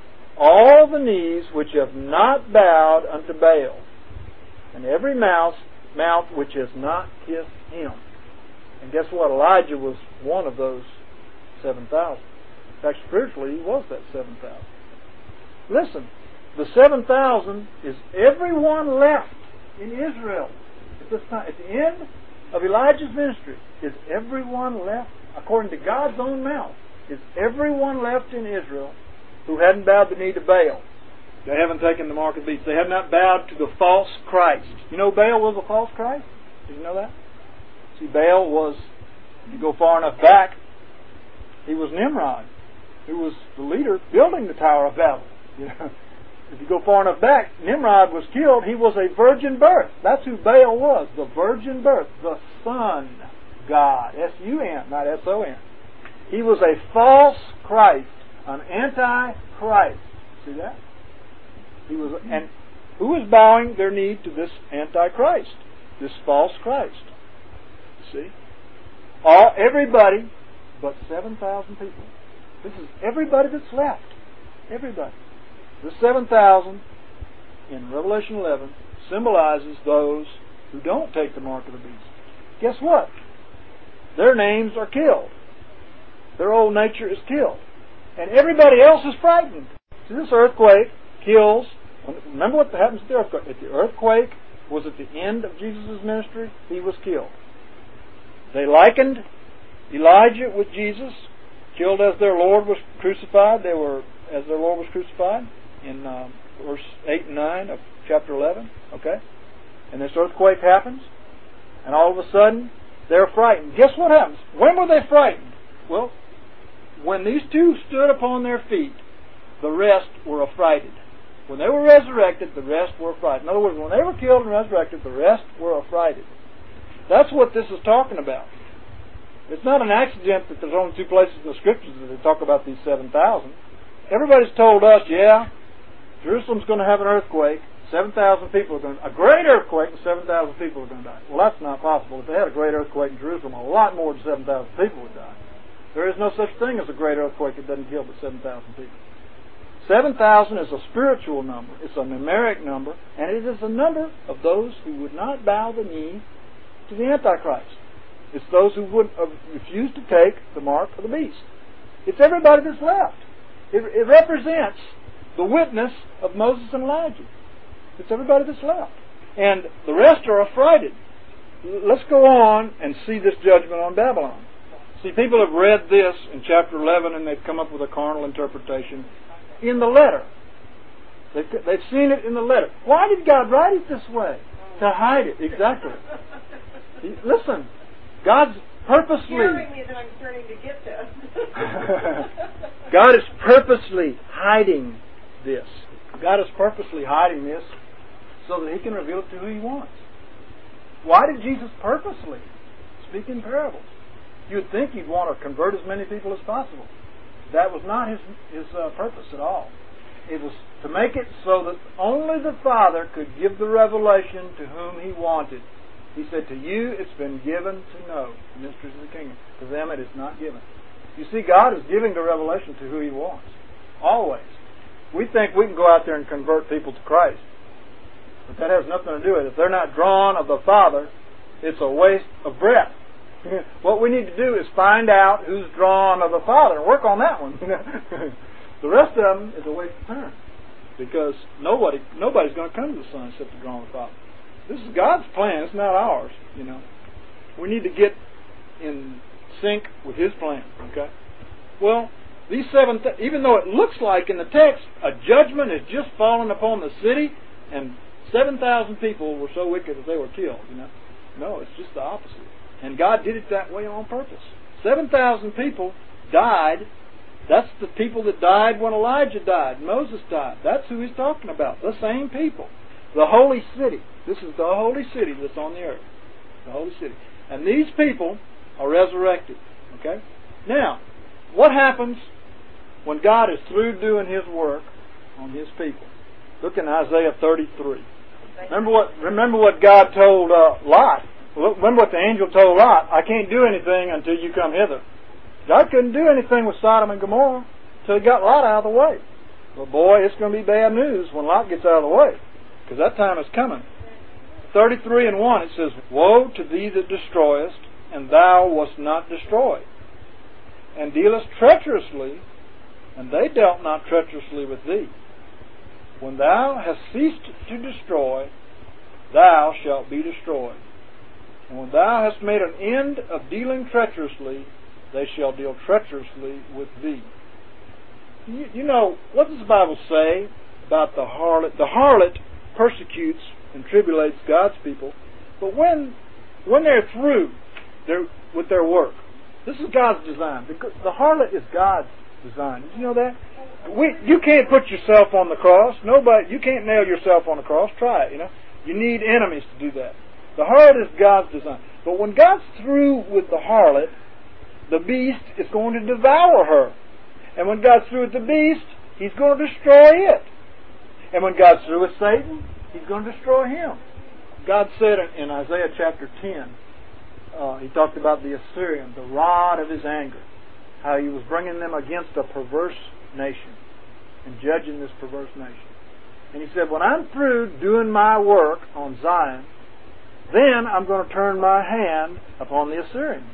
all the knees which have not bowed unto Baal, and every mouth, mouth which has not kissed him. And guess what? Elijah was one of those seven thousand. In fact, spiritually, he was that seven thousand. Listen, the seven thousand is everyone left in Israel at this time. At the end of Elijah's ministry, is everyone left, according to God's own mouth, is everyone left in Israel who hadn't bowed the knee to Baal. They haven't taken the mark of the beast. They have not bowed to the false Christ. You know Baal was a false Christ? Did you know that? See, Baal was, if you go far enough back, he was Nimrod, who was the leader building the Tower of Babel. You know, if you go far enough back, Nimrod was killed. He was a virgin birth. That's who Baal was, the virgin birth, the sun god, S U N, not S O N. He was a false Christ, an anti-Christ. See that? He was, and who was bowing their knee to this anti-Christ, this false Christ? See, all everybody but seven thousand people. This is everybody that's left. Everybody. The seven thousand in Revelation eleven symbolizes those who don't take the mark of the beast. Guess what? Their names are killed. Their old nature is killed. And everybody else is frightened. So this earthquake kills. Remember what happens to the earthquake. If the earthquake was at the end of Jesus' ministry, he was killed. They likened Elijah with Jesus, killed as their Lord was crucified. They were as their Lord was crucified in uh, verse eight and nine of chapter eleven. Okay? And this earthquake happens, and all of a sudden, they're frightened. Guess what happens? When were they frightened? Well, when these two stood upon their feet, the rest were affrighted. When they were resurrected, the rest were affrighted. In other words, when they were killed and resurrected, the rest were affrighted. That's what this is talking about. It's not an accident that there's only two places in the Scriptures that they talk about these seven thousand. Everybody's told us, yeah, Jerusalem's going to have an earthquake, seven thousand people are going to, a great earthquake, and seven thousand people are going to die. Well, that's not possible. If they had a great earthquake in Jerusalem, a lot more than seven thousand people would die. There is no such thing as a great earthquake that doesn't kill but seven thousand people. seven thousand is a spiritual number. It's a numeric number, and it is a number of those who would not bow the knee to the Antichrist. It's those who would uh, refuse to take the mark of the beast. It's everybody that's left. It, it represents the witness of Moses and Elijah. It's everybody that's left. And the rest are affrighted. Let's go on and see this judgment on Babylon. See, people have read this in chapter eleven and they've come up with a carnal interpretation in the letter. They've, they've seen it in the letter. Why did God write it this way? To hide it. Exactly. Listen, God's purposely... Hearing me that I'm starting to get this. God is purposely hiding this. God is purposely hiding this so that He can reveal it to who He wants. Why did Jesus purposely speak in parables? You'd think He'd want to convert as many people as possible. That was not His, his uh, purpose at all. It was to make it so that only the Father could give the revelation to whom He wanted. He said, to you it's been given to know the mysteries of the kingdom. To them it is not given. You see, God is giving the revelation to who He wants. Always. We think we can go out there and convert people to Christ. But that has nothing to do with it. If they're not drawn of the Father, it's a waste of breath. What we need to do is find out who's drawn of the Father and work on that one. The rest of them is a waste of time. Because nobody, nobody's going to come to the Son except the drawn of the Father. This is God's plan. It's not ours, you know. We need to get in sync with His plan, okay? Well, these seven, th- even though it looks like in the text a judgment has just fallen upon the city and seven thousand people were so wicked that they were killed, you know. No, it's just the opposite. And God did it that way on purpose. seven thousand people died. That's the people that died when Elijah died, Moses died. That's who He's talking about, the same people. The holy city. This is the holy city that's on the earth. The holy city. And these people are resurrected. Okay? Now, what happens when God is through doing His work on His people? Look in Isaiah thirty-three. Remember what, remember what God told uh, Lot. Remember what the angel told Lot. I can't do anything until you come hither. God couldn't do anything with Sodom and Gomorrah. till he got Lot out of the way. But boy, it's going to be bad news when Lot gets out of the way, because that time is coming. thirty-three and one, it says, Woe to thee that destroyest, and thou wast not destroyed, and dealest treacherously, and they dealt not treacherously with thee. When thou hast ceased to destroy, thou shalt be destroyed. And when thou hast made an end of dealing treacherously, they shall deal treacherously with thee. You, you know, what does the Bible say about the harlot? The harlot persecutes and tribulates God's people, but when when they're through their, with their work, this is God's design. The, the harlot is God's design. Did you know that? We, you can't put yourself on the cross. Nobody, you can't nail yourself on the cross. Try it. You know, you need enemies to do that. The harlot is God's design. But when God's through with the harlot, the beast is going to devour her. And when God's through with the beast, He's going to destroy it. And when God's through with Satan, He's going to destroy him. God said in Isaiah chapter ten, uh, He talked about the Assyrian, the rod of His anger, how He was bringing them against a perverse nation and judging this perverse nation. And He said, when I'm through doing my work on Zion, then I'm going to turn my hand upon the Assyrians.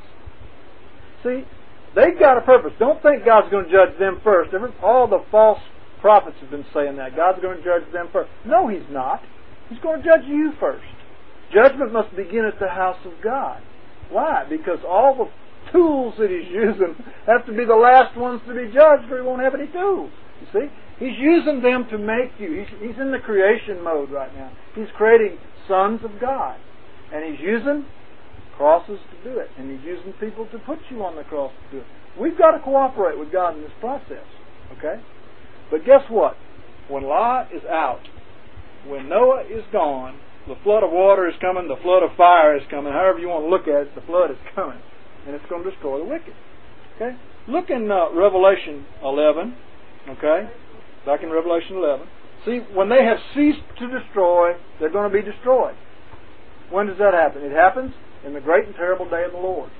See, they've got a purpose. Don't think God's going to judge them first. All the false prophets have been saying that. God's going to judge them first. No, He's not. He's going to judge you first. Judgment must begin at the house of God. Why? Because all the tools that He's using have to be the last ones to be judged, or He won't have any tools. You see? He's using them to make you. He's, he's in the creation mode right now. He's creating sons of God. And He's using crosses to do it. And He's using people to put you on the cross to do it. We've got to cooperate with God in this process. Okay? But guess what? When Lot is out, when Noah is gone, the flood of water is coming, the flood of fire is coming, however you want to look at it, the flood is coming. And it's going to destroy the wicked. Okay? Look in uh, Revelation eleven. Okay? Back in Revelation eleven. See, when they have ceased to destroy, they're going to be destroyed. When does that happen? It happens in the great and terrible day of the Lord.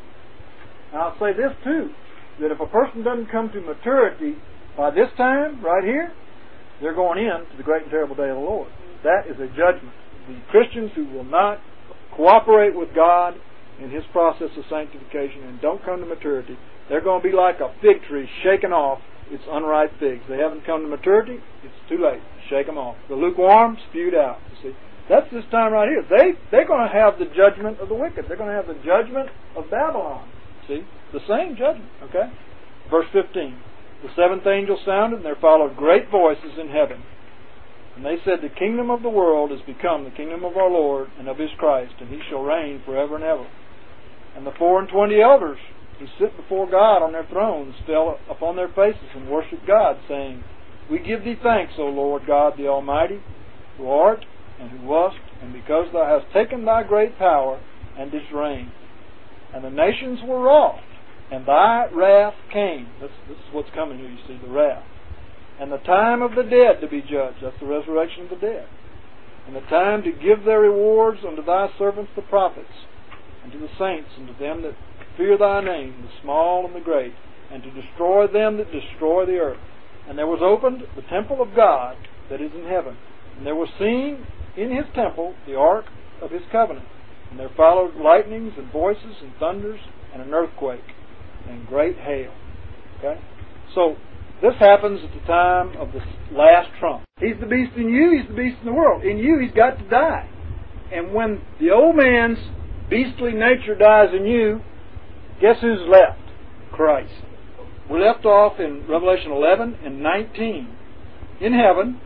Now I'll say this too, that if a person doesn't come to maturity by this time, right here, they're going in to the great and terrible day of the Lord. That is a judgment. The Christians who will not cooperate with God in His process of sanctification and don't come to maturity, they're going to be like a fig tree shaking off its unripe figs. They haven't come to maturity, it's too late. Shake them off. The lukewarm, spewed out. You see, that's this time right here. They, they're going to have the judgment of the wicked. They're going to have the judgment of Babylon. See, the same judgment, okay? Verse fifteen. The seventh angel sounded, and there followed great voices in heaven. And they said, the kingdom of the world is become the kingdom of our Lord and of His Christ, and He shall reign forever and ever. And the four and twenty elders who sit before God on their thrones fell upon their faces and worshipped God, saying, We give Thee thanks, O Lord God the Almighty, who art and who wast, and because Thou hast taken Thy great power and didst reign. And the nations were wroth, and Thy wrath came. This, this is what's coming here, you see, the wrath. And the time of the dead to be judged. That's the resurrection of the dead. And the time to give their rewards unto Thy servants the prophets, and to the saints, and to them that fear Thy name, the small and the great, and to destroy them that destroy the earth. And there was opened the temple of God that is in heaven. And there was seen in His temple the ark of His covenant. And there followed lightnings and voices and thunders and an earthquake and great hail. Okay? So, this happens at the time of the last trump. He's the beast in you, He's the beast in the world. In you, He's got to die. And when the old man's beastly nature dies in you, guess who's left? Christ. We left off in Revelation eleven and nineteen. In heaven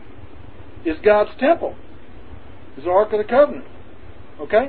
is God's temple. His Ark of the Covenant. Okay?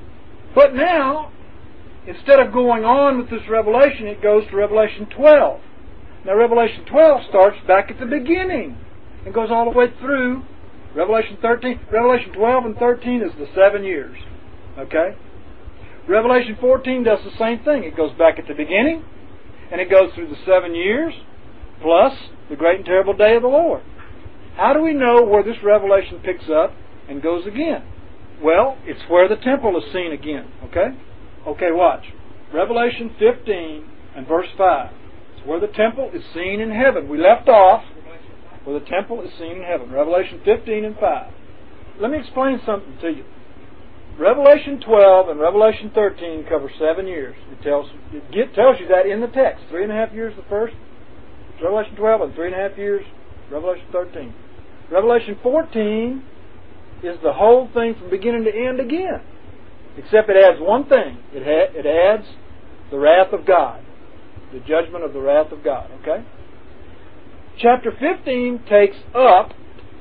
But now, instead of going on with this revelation, it goes to Revelation twelve. Now, Revelation twelve starts back at the beginning and goes all the way through Revelation thirteen. Revelation twelve and thirteen is the seven years. Okay? Revelation fourteen does the same thing. It goes back at the beginning and it goes through the seven years plus the great and terrible day of the Lord. How do we know where this revelation picks up and goes again? Well, it's where the temple is seen again. Okay? Okay, watch. Revelation fifteen and verse five where the temple is seen in heaven. We left off where the temple is seen in heaven. Revelation fifteen and five. Let me explain something to you. Revelation twelve and Revelation thirteen cover seven years. It tells it get, tells you that in the text. Three and a half years the first, Revelation twelve, and three and a half years, Revelation thirteen. Revelation fourteen is the whole thing from beginning to end again. Except it adds one thing. It, ha- it adds the wrath of God. The judgment of the wrath of God. Okay? Chapter fifteen takes up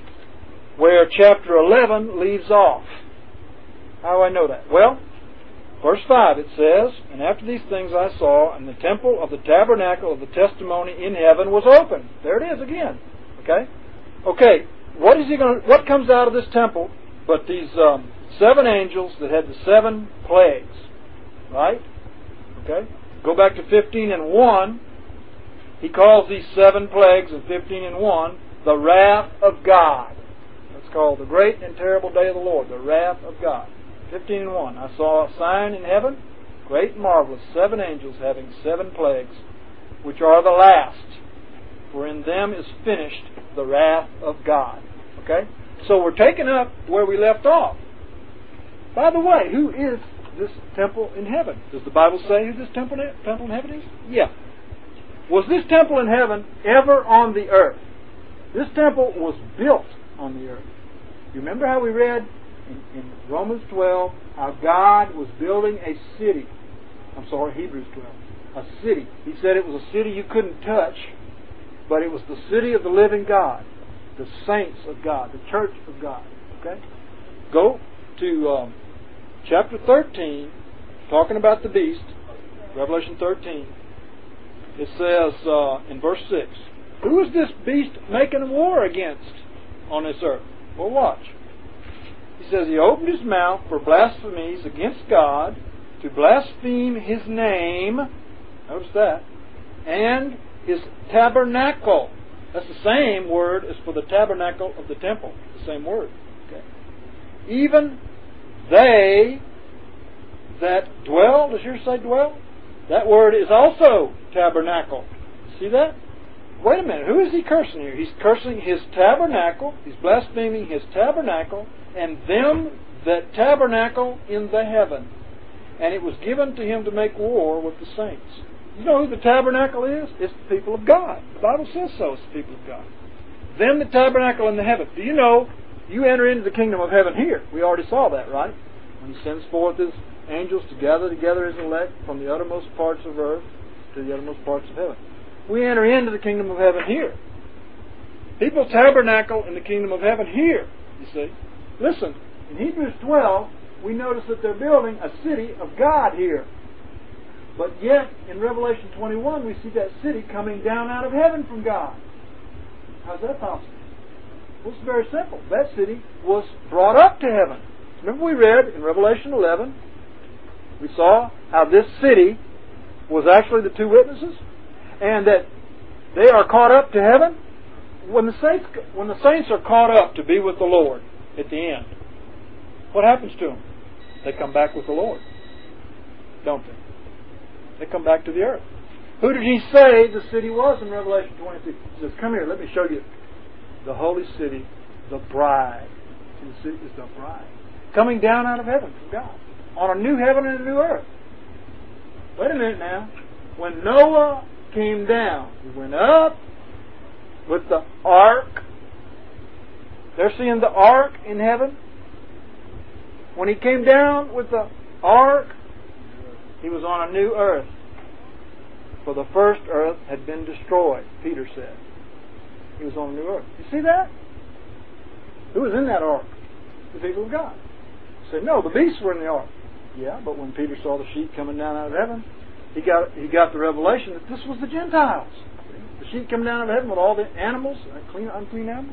where chapter eleven leaves off. How do I know that? Well, verse five it says, "And after these things I saw, and the temple of the tabernacle of the testimony in heaven was open." There it is again. Okay? Okay, what is he going? What comes out of this temple but these um, seven angels that had the seven plagues? Right? Okay? Go back to fifteen and one. He calls these seven plagues in fifteen and one the wrath of God. That's called the great and terrible day of the Lord, the wrath of God. fifteen and one. "I saw a sign in heaven, great and marvelous, seven angels having seven plagues, which are the last. For in them is finished the wrath of God." Okay? So we're taking up where we left off. By the way, who is this temple in heaven? Does the Bible say who this temple, temple in heaven is? Yeah. Was this temple in heaven ever on the earth? This temple was built on the earth. You remember how we read in, in Romans twelve how God was building a city. I'm sorry, Hebrews twelve. A city. He said it was a city you couldn't touch, but it was the city of the living God, the saints of God, the church of God. Okay? Go to um, chapter thirteen, talking about the beast, Revelation thirteen. It says uh, in verse six, "Who is this beast making war against on this earth?" Well, watch. He says, "He opened his mouth for blasphemies against God, to blaspheme his name," notice that, "and his tabernacle." That's the same word as for the tabernacle of the temple. The same word. Okay. "Even they that dwell," does yours say dwell? That word is also tabernacle. See that? Wait a minute. Who is he cursing here? He's cursing his tabernacle. He's blaspheming his tabernacle and them that tabernacle in the heaven. "And it was given to him to make war with the saints." You know who the tabernacle is? It's the people of God. The Bible says so. It's the people of God. "Them that tabernacle in the heaven." Do you know you enter into the kingdom of heaven here? We already saw that, right? When he sends forth his angels to gather together his elect from the uttermost parts of earth to the uttermost parts of heaven. We enter into the kingdom of heaven here. People tabernacle in the kingdom of heaven here, you see. Listen, in Hebrews twelve, we notice that they're building a city of God here. But yet, in Revelation twenty-one, we see that city coming down out of heaven from God. How's that possible? Well, it's very simple. That city was brought up to heaven. Remember we read in Revelation eleven, we saw how this city was actually the two witnesses, and that they are caught up to heaven. When the saints, when the saints are caught up to be with the Lord at the end, what happens to them? They come back with the Lord, don't they? They come back to the earth. Who did he say the city was in Revelation twenty-two? He says, "Come here, let me show you the holy city, the bride." The city is the bride, coming down out of heaven from God, on a new heaven and a new earth. Wait a minute now. When Noah came down, he went up with the ark. They're seeing the ark in heaven. When he came down with the ark, he was on a new earth. For the first earth had been destroyed, Peter said. He was on a new earth. You see that? Who was in that ark? The people of God. He said, no, the beasts were in the ark. Yeah, but when Peter saw the sheep coming down out of heaven, he got he got the revelation that this was the Gentiles. The sheep coming down out of heaven with all the animals, clean, unclean animals.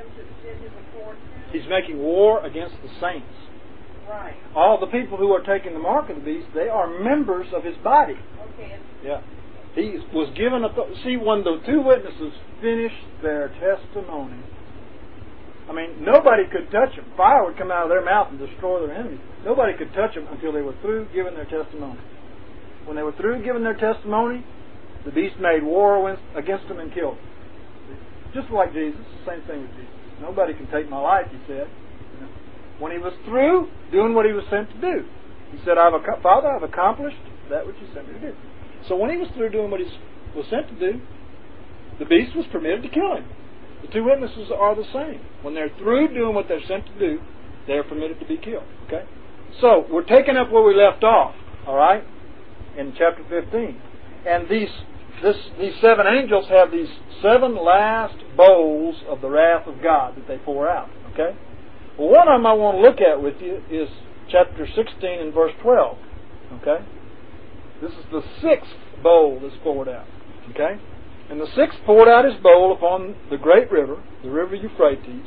He's making war against the saints. Right. All the people who are taking the mark of the beast, they are members of his body. Okay. Yeah. He was given a... Th- See, when the two witnesses finished their testimony, I mean, nobody could touch them. Fire would come out of their mouth and destroy their enemies. Nobody could touch them until they were through giving their testimony. When they were through giving their testimony, the beast made war against them and killed them. Just like Jesus, the same thing with Jesus. Nobody can take my life, he said. You know, when he was through doing what he was sent to do, he said, I've ac- Father, I've accomplished that which you sent me to do. So when he was through doing what he was sent to do, the beast was permitted to kill him. The two witnesses are the same. When they're through doing what they're sent to do, they're permitted to be killed. Okay? So, we're taking up where we left off, all right, in chapter fifteen. And these this, these seven angels have these seven last bowls of the wrath of God that they pour out. Okay? Well, one of them I want to look at with you is chapter sixteen and verse twelve. Okay? This is the sixth bowl that's poured out. Okay? And the sixth poured out his bowl upon the great river, the river Euphrates,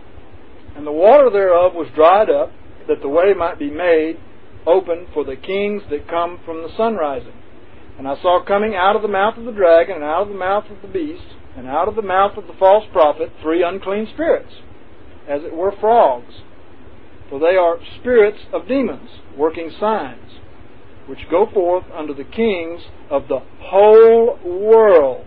and the water thereof was dried up, that the way might be made open for the kings that come from the sun rising. And I saw coming out of the mouth of the dragon, and out of the mouth of the beast, and out of the mouth of the false prophet, three unclean spirits, as it were frogs. For they are spirits of demons, working signs, which go forth unto the kings of the whole world,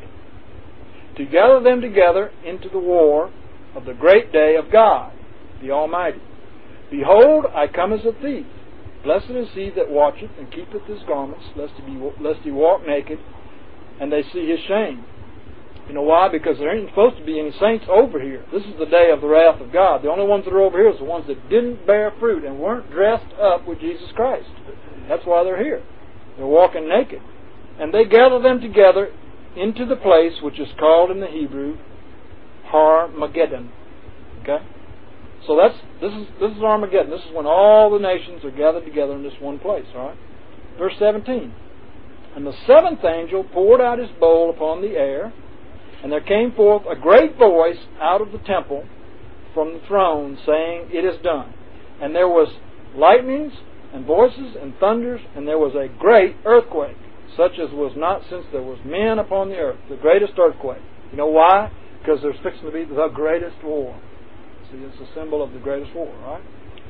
to gather them together into the war of the great day of God, the Almighty. Behold, I come as a thief. Blessed is he that watcheth and keepeth his garments, lest he, be, lest he walk naked, and they see his shame. You know why? Because there ain't supposed to be any saints over here. This is the day of the wrath of God. The only ones that are over here is the ones that didn't bear fruit and weren't dressed up with Jesus Christ. That's why they're here. They're walking naked. And they gather them together into the place which is called in the Hebrew Har-Mageddon. Okay? So that's this is this is Armageddon. This is when all the nations are gathered together in this one place. All right. Verse seventeen. And the seventh angel poured out his bowl upon the air, and there came forth a great voice out of the temple from the throne, saying, It is done. And there was lightnings and voices and thunders, and there was a great earthquake, such as was not since there was men upon the earth. The greatest earthquake. You know why? Because there's fixing to be the greatest war. See, it's a symbol of the greatest war, right?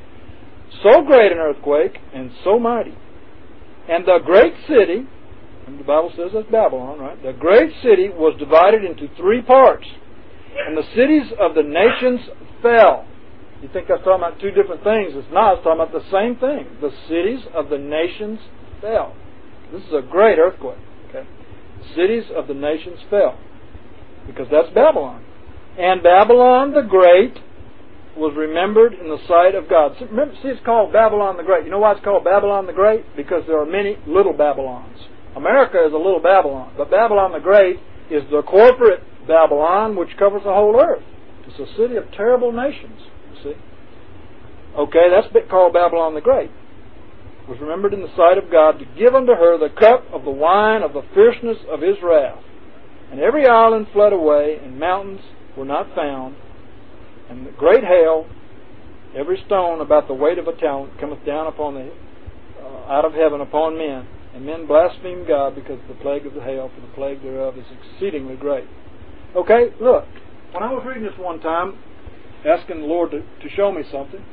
So great an earthquake, and so mighty. And the great city, and the Bible says that's Babylon, right? The great city was divided into three parts. And the cities of the nations fell. You think that's talking about two different things. It's not. It's talking about the same thing. The cities of the nations fell. This is a great earthquake. Okay? The cities of the nations fell. Because that's Babylon. And Babylon the Great was remembered in the sight of God. See, remember, see, it's called Babylon the Great. You know why it's called Babylon the Great? Because there are many little Babylons. America is a little Babylon. But Babylon the Great is the corporate Babylon which covers the whole earth. It's a city of terrible nations. You see? Okay, that's called Babylon the Great. Was remembered in the sight of God to give unto her the cup of the wine of the fierceness of his wrath. And every island fled away, and mountains were not found. And the great hail, every stone about the weight of a talent, cometh down upon the uh, out of heaven upon men. And men blaspheme God because of the plague of the hail, for the plague thereof is exceedingly great. Okay, look. When I was reading this one time, asking the Lord to, to show me something,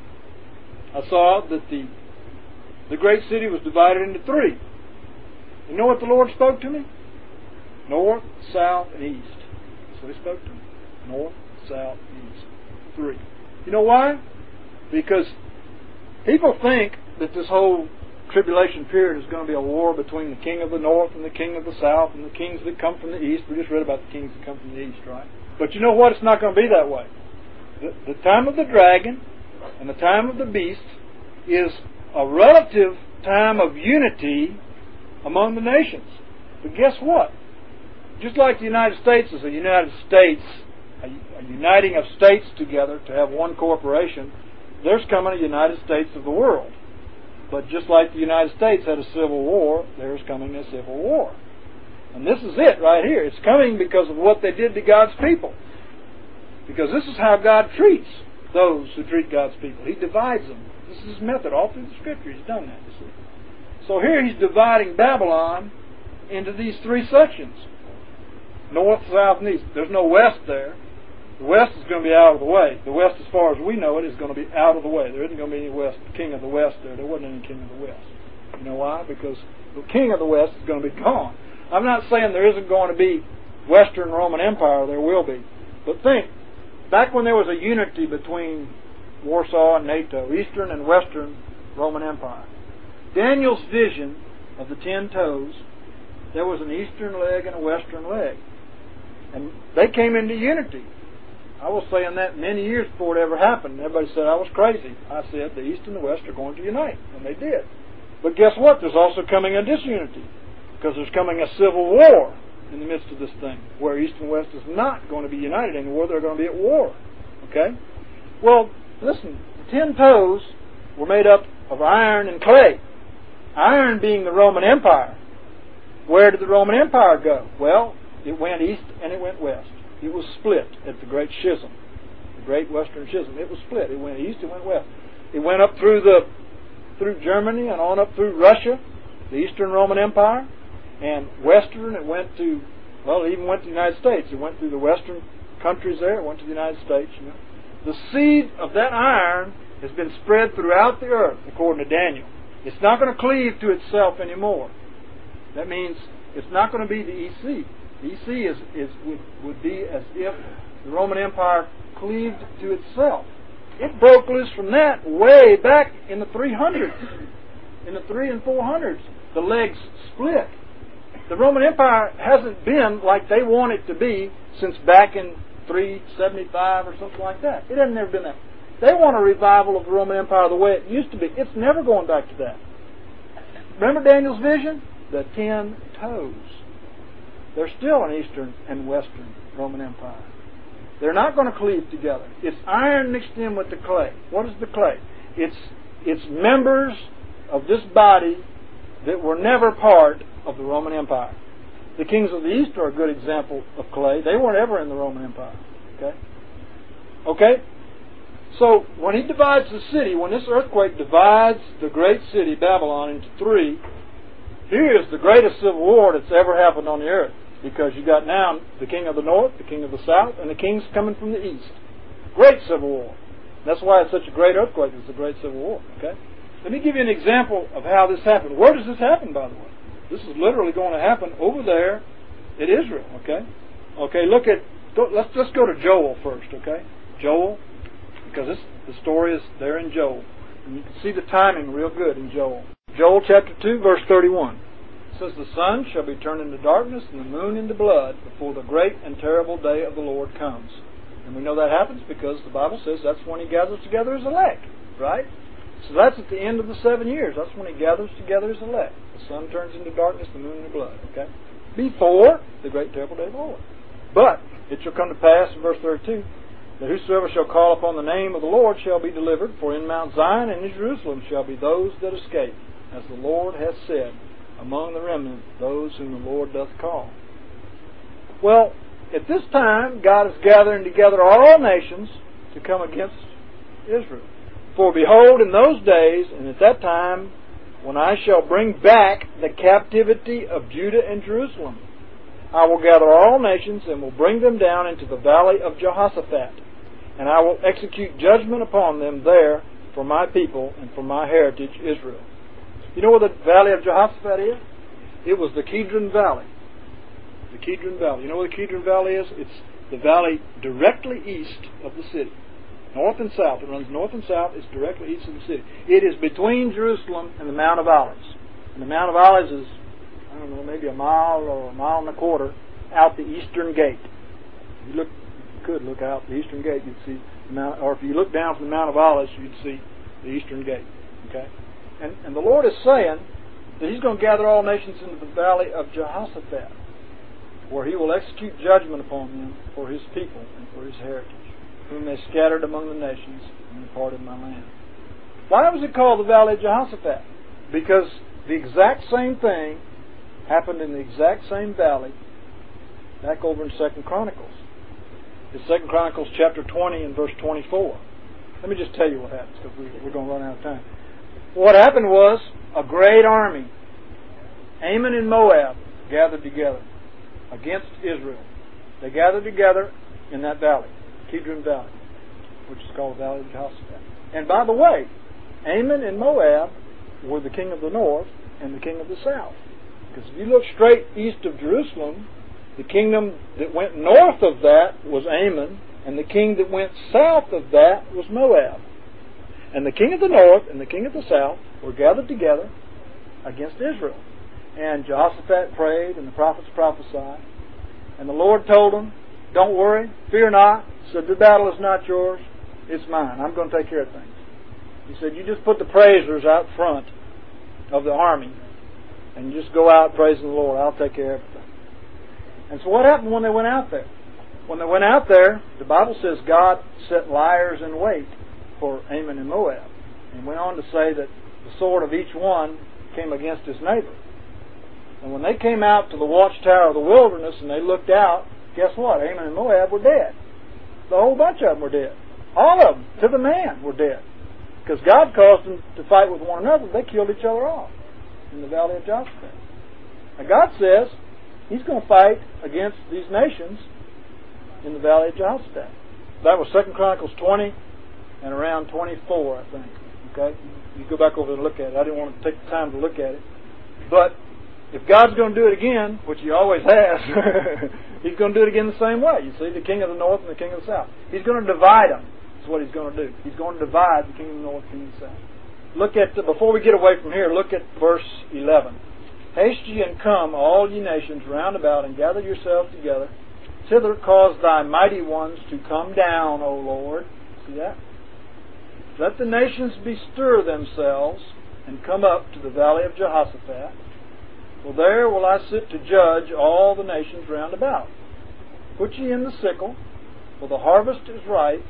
I saw that the the great city was divided into three. You know what the Lord spoke to me? North, south, and east. That's what He spoke to me. North, south, and east. Three. You know why? Because people think that this whole tribulation period is going to be a war between the king of the north and the king of the south and the kings that come from the east. We just read about the kings that come from the east, right? But you know what? It's not going to be that way. The, the time of the dragon and the time of the beast is a relative time of unity among the nations. But guess what? Just like the United States is a United States, a, a uniting of states together to have one corporation, there's coming a United States of the world. But just like the United States had a civil war, there's coming a civil war. And this is it right here. It's coming because of what they did to God's people. Because this is how God treats those who treat God's people. He divides them. This is His method. All through the Scripture He's done that, you see. So here He's dividing Babylon into these three sections. North, south, and east. There's no west there. The west is going to be out of the way. The west, as far as we know it, is going to be out of the way. There isn't going to be any west king of the west there. There wasn't any king of the west. You know why? Because the king of the west is going to be gone. I'm not saying there isn't going to be Western Roman Empire. There will be. But think, back when there was a unity between Warsaw and NATO, Eastern and Western Roman Empire, Daniel's vision of the ten toes, there was an eastern leg and a western leg. And they came into unity. I was saying that many years before it ever happened. Everybody said I was crazy. I said the East and the West are going to unite, and they did. But guess what? There's also coming a disunity, because there's coming a civil war in the midst of this thing, where East and West is not going to be united anymore. They're going to be at war. Okay? Well, listen, the ten toes were made up of iron and clay. Iron being the Roman Empire. Where did the Roman Empire go? Well, it went east and it went west. It was split at the Great Schism, the Great Western Schism. It was split. It went east, it went west. It went up through the through Germany and on up through Russia, the Eastern Roman Empire, and western it went to, well, it even went to the United States. It went through the western countries there. It went to the United States. You know, the seed of that iron has been spread throughout the earth, according to Daniel. It's not going to cleave to itself anymore. That means it's not going to be the E C. The E C is, is would, would be as if the Roman Empire cleaved to itself. It broke loose from that way back in the three hundreds, in the three and four hundreds. The legs split. The Roman Empire hasn't been like they want it to be since back in three seventy-five or something like that. It hasn't never been that. They want a revival of the Roman Empire the way it used to be. It's never going back to that. Remember Daniel's vision? The ten toes. They're still an Eastern and Western Roman Empire. They're not going to cleave together. It's iron mixed in with the clay. What is the clay? It's, it's members of this body that were never part of the Roman Empire. The kings of the East are a good example of clay. They weren't ever in the Roman Empire. Okay? Okay? So, when he divides the city, when this earthquake divides the great city, Babylon, into three, here is the greatest civil war that's ever happened on the earth. Because you got now the king of the north, the king of the south, and the kings coming from the east. Great civil war. That's why it's such a great earthquake. It's a great civil war. Okay? Let me give you an example of how this happened. Where does this happen, by the way? This is literally going to happen over there at Israel. Okay? Okay, look at, go, let's just go to Joel first, okay? Joel, because this, the story is there in Joel. And you can see the timing real good in Joel. Joel chapter two, verse thirty-one. It says, the sun shall be turned into darkness and the moon into blood before the great and terrible day of the Lord comes. And we know that happens because the Bible says that's when He gathers together His elect, right? So that's at the end of the seven years. That's when He gathers together His elect. The sun turns into darkness, the moon into blood, okay? Before the great terrible day of the Lord. But it shall come to pass, in verse thirty-two, that whosoever shall call upon the name of the Lord shall be delivered, for in Mount Zion and in Jerusalem shall be those that escape, as the Lord hath said, among the remnant, those whom the Lord doth call. Well, at this time, God is gathering together all nations to come against Israel. For behold, in those days, and at that time, when I shall bring back the captivity of Judah and Jerusalem, I will gather all nations and will bring them down into the valley of Jehoshaphat, and I will execute judgment upon them there for my people and for my heritage, Israel. You know where the valley of Jehoshaphat is? It was the Kidron Valley. The Kidron Valley. You know where the Kidron Valley is? It's the valley directly east of the city. North and south. It runs north and south. It's directly east of the city. It is between Jerusalem and the Mount of Olives. And the Mount of Olives is, I don't know, maybe a mile or a mile and a quarter out the eastern gate. If you look, you could look out the eastern gate, you'd see the Mount, or if you look down from the Mount of Olives, you'd see the eastern gate. Okay? And, and the Lord is saying that He's going to gather all nations into the valley of Jehoshaphat, where He will execute judgment upon them for His people and for His heritage, whom they scattered among the nations and departed my land. Why was it called the valley of Jehoshaphat? Because the exact same thing happened in the exact same valley back over in Second Chronicles. It's Second Chronicles chapter twenty and verse twenty-four. Let me just tell you what happens, because we're going to run out of time. What happened was a great army, Ammon and Moab, gathered together against Israel. They gathered together in that valley, Kidron Valley, which is called the Valley of Jehoshaphat. And by the way, Ammon and Moab were the king of the north and the king of the south, Because if you look straight east of Jerusalem, the kingdom that went north of that was Ammon, and the king that went south of that was Moab. And the king of the north and the king of the south were gathered together against Israel. And Jehoshaphat prayed, and the prophets prophesied. And the Lord told them, don't worry, fear not. He said, the battle is not yours, it's mine. I'm going to take care of things. He said, you just put the praisers out front of the army, and you just go out praising the Lord. I'll take care of everything. And so what happened when they went out there? When they went out there, the Bible says God set liars in wait for Ammon and Moab. And went on to say that the sword of each one came against his neighbor. And when they came out to the watchtower of the wilderness and they looked out, guess what? Ammon and Moab were dead. The whole bunch of them were dead. All of them, to the man, were dead. Because God caused them to fight with one another. They killed each other off in the valley of Jehoshaphat. Now God says He's going to fight against these nations in the valley of Jehoshaphat. That was Second Chronicles twenty and around twenty-four, I think. Okay? You go back over and look at it. I didn't want to take the time to look at it. But if God's going to do it again, which He always has, He's going to do it again the same way. You see, the king of the north and the king of the south. He's going to divide them. That's what He's going to do. He's going to divide the king of the north and the king of the south. Look at, the, before we get away from here, look at verse eleven. Haste ye and come, all ye nations, round about, and gather yourselves together. Thither cause thy mighty ones to come down, O Lord. See that? Let the nations bestir themselves, and come up to the valley of Jehoshaphat. For there will I sit to judge all the nations round about. Put ye in the sickle, for the harvest is ripe.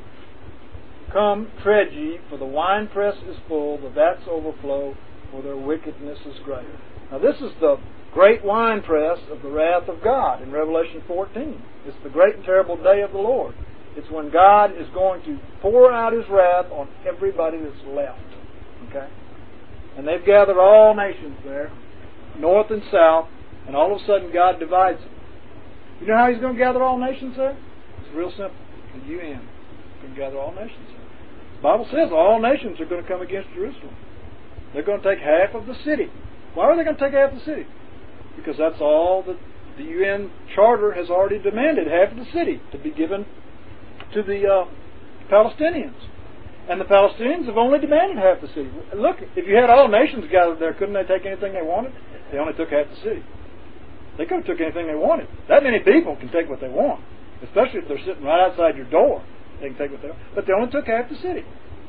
Come, tread ye, for the winepress is full, the vats overflow, for their wickedness is great. Now this is the great winepress of the wrath of God in Revelation fourteen. It's the great and terrible day of the Lord. It's when God is going to pour out His wrath on everybody that's left. Okay? And they've gathered all nations there, north and south, and all of a sudden God divides them. You know how He's going to gather all nations there? It's real simple. The U N can gather all nations there. The Bible says all nations are going to come against Jerusalem. They're going to take half of the city. Why are they going to take half of the city? Because that's all that the U N Charter has already demanded, half of the city to be given to the uh, Palestinians. And the Palestinians have only demanded half the city. Look, if you had all nations gathered there, couldn't they take anything they wanted? They only took half the city. They could have took anything they wanted. That many people can take what they want, especially if they're sitting right outside your door. They can take what they want. But they only took half the city.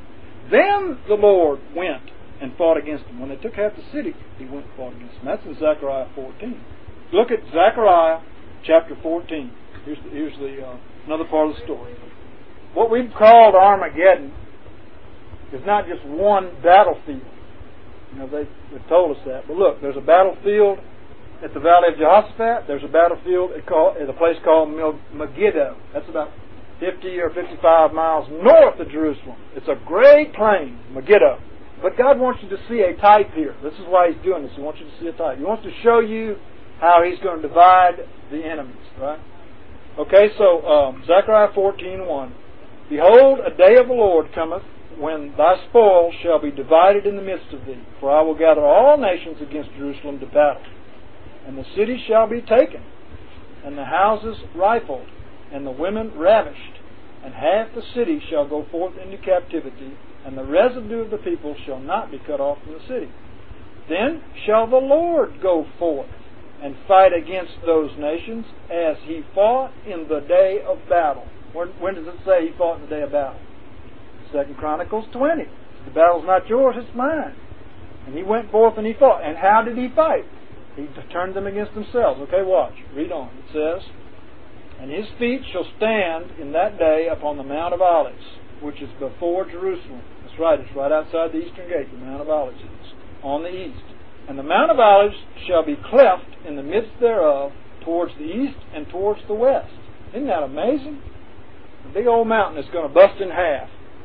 Then the Lord went and fought against them. When they took half the city, He went and fought against them. That's in Zechariah fourteen. Look at Zechariah chapter fourteen. Here's the, here's the uh, another part of the story. What we've called Armageddon is not just one battlefield. You know, they, they've told us that. But look, there's a battlefield at the valley of Jehoshaphat. There's a battlefield at, call, at a place called Megiddo. That's about fifty or fifty-five miles north of Jerusalem. It's a great plain, Megiddo. But God wants you to see a type here. This is why He's doing this. He wants you to see a type. He wants to show you how He's going to divide the enemies, right? Okay, so um, Zechariah fourteen one. Behold, a day of the Lord cometh, when thy spoil shall be divided in the midst of thee. For I will gather all nations against Jerusalem to battle. And the city shall be taken, and the houses rifled, and the women ravished. And half the city shall go forth into captivity, and the residue of the people shall not be cut off from the city. Then shall the Lord go forth and fight against those nations as He fought in the day of battle. When, when does it say He fought in the day of battle? Second Chronicles twenty. The battle's not yours, it's mine. And He went forth and He fought. And how did He fight? He turned them against themselves. Okay, watch. Read on. It says, and His feet shall stand in that day upon the Mount of Olives, which is before Jerusalem. That's right, it's right outside the eastern gate, the Mount of Olives is, on the east. And the Mount of Olives shall be cleft in the midst thereof, towards the east and towards the west. Isn't that amazing? The big old mountain is going to bust in half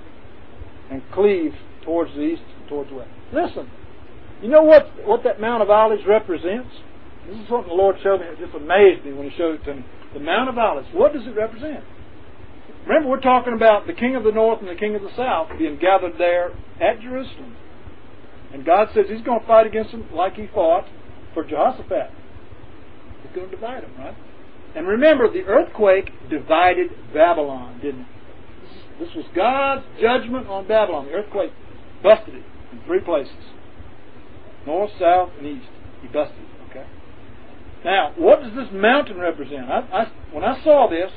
and cleave towards the east and towards the west. Listen, you know what, what that Mount of Olives represents? This is something the Lord showed me. It just amazed me when He showed it to me. The Mount of Olives, what does it represent? Remember, we're talking about the king of the north and the king of the south being gathered there at Jerusalem. And God says He's going to fight against them like He fought for Jehoshaphat. He's going to divide them, right? And remember, the earthquake divided Babylon, didn't it? This, this was God's judgment on Babylon. The earthquake busted it in three places. North, south, and east. He busted it, okay? Now, what does this mountain represent? I, I, when I saw this,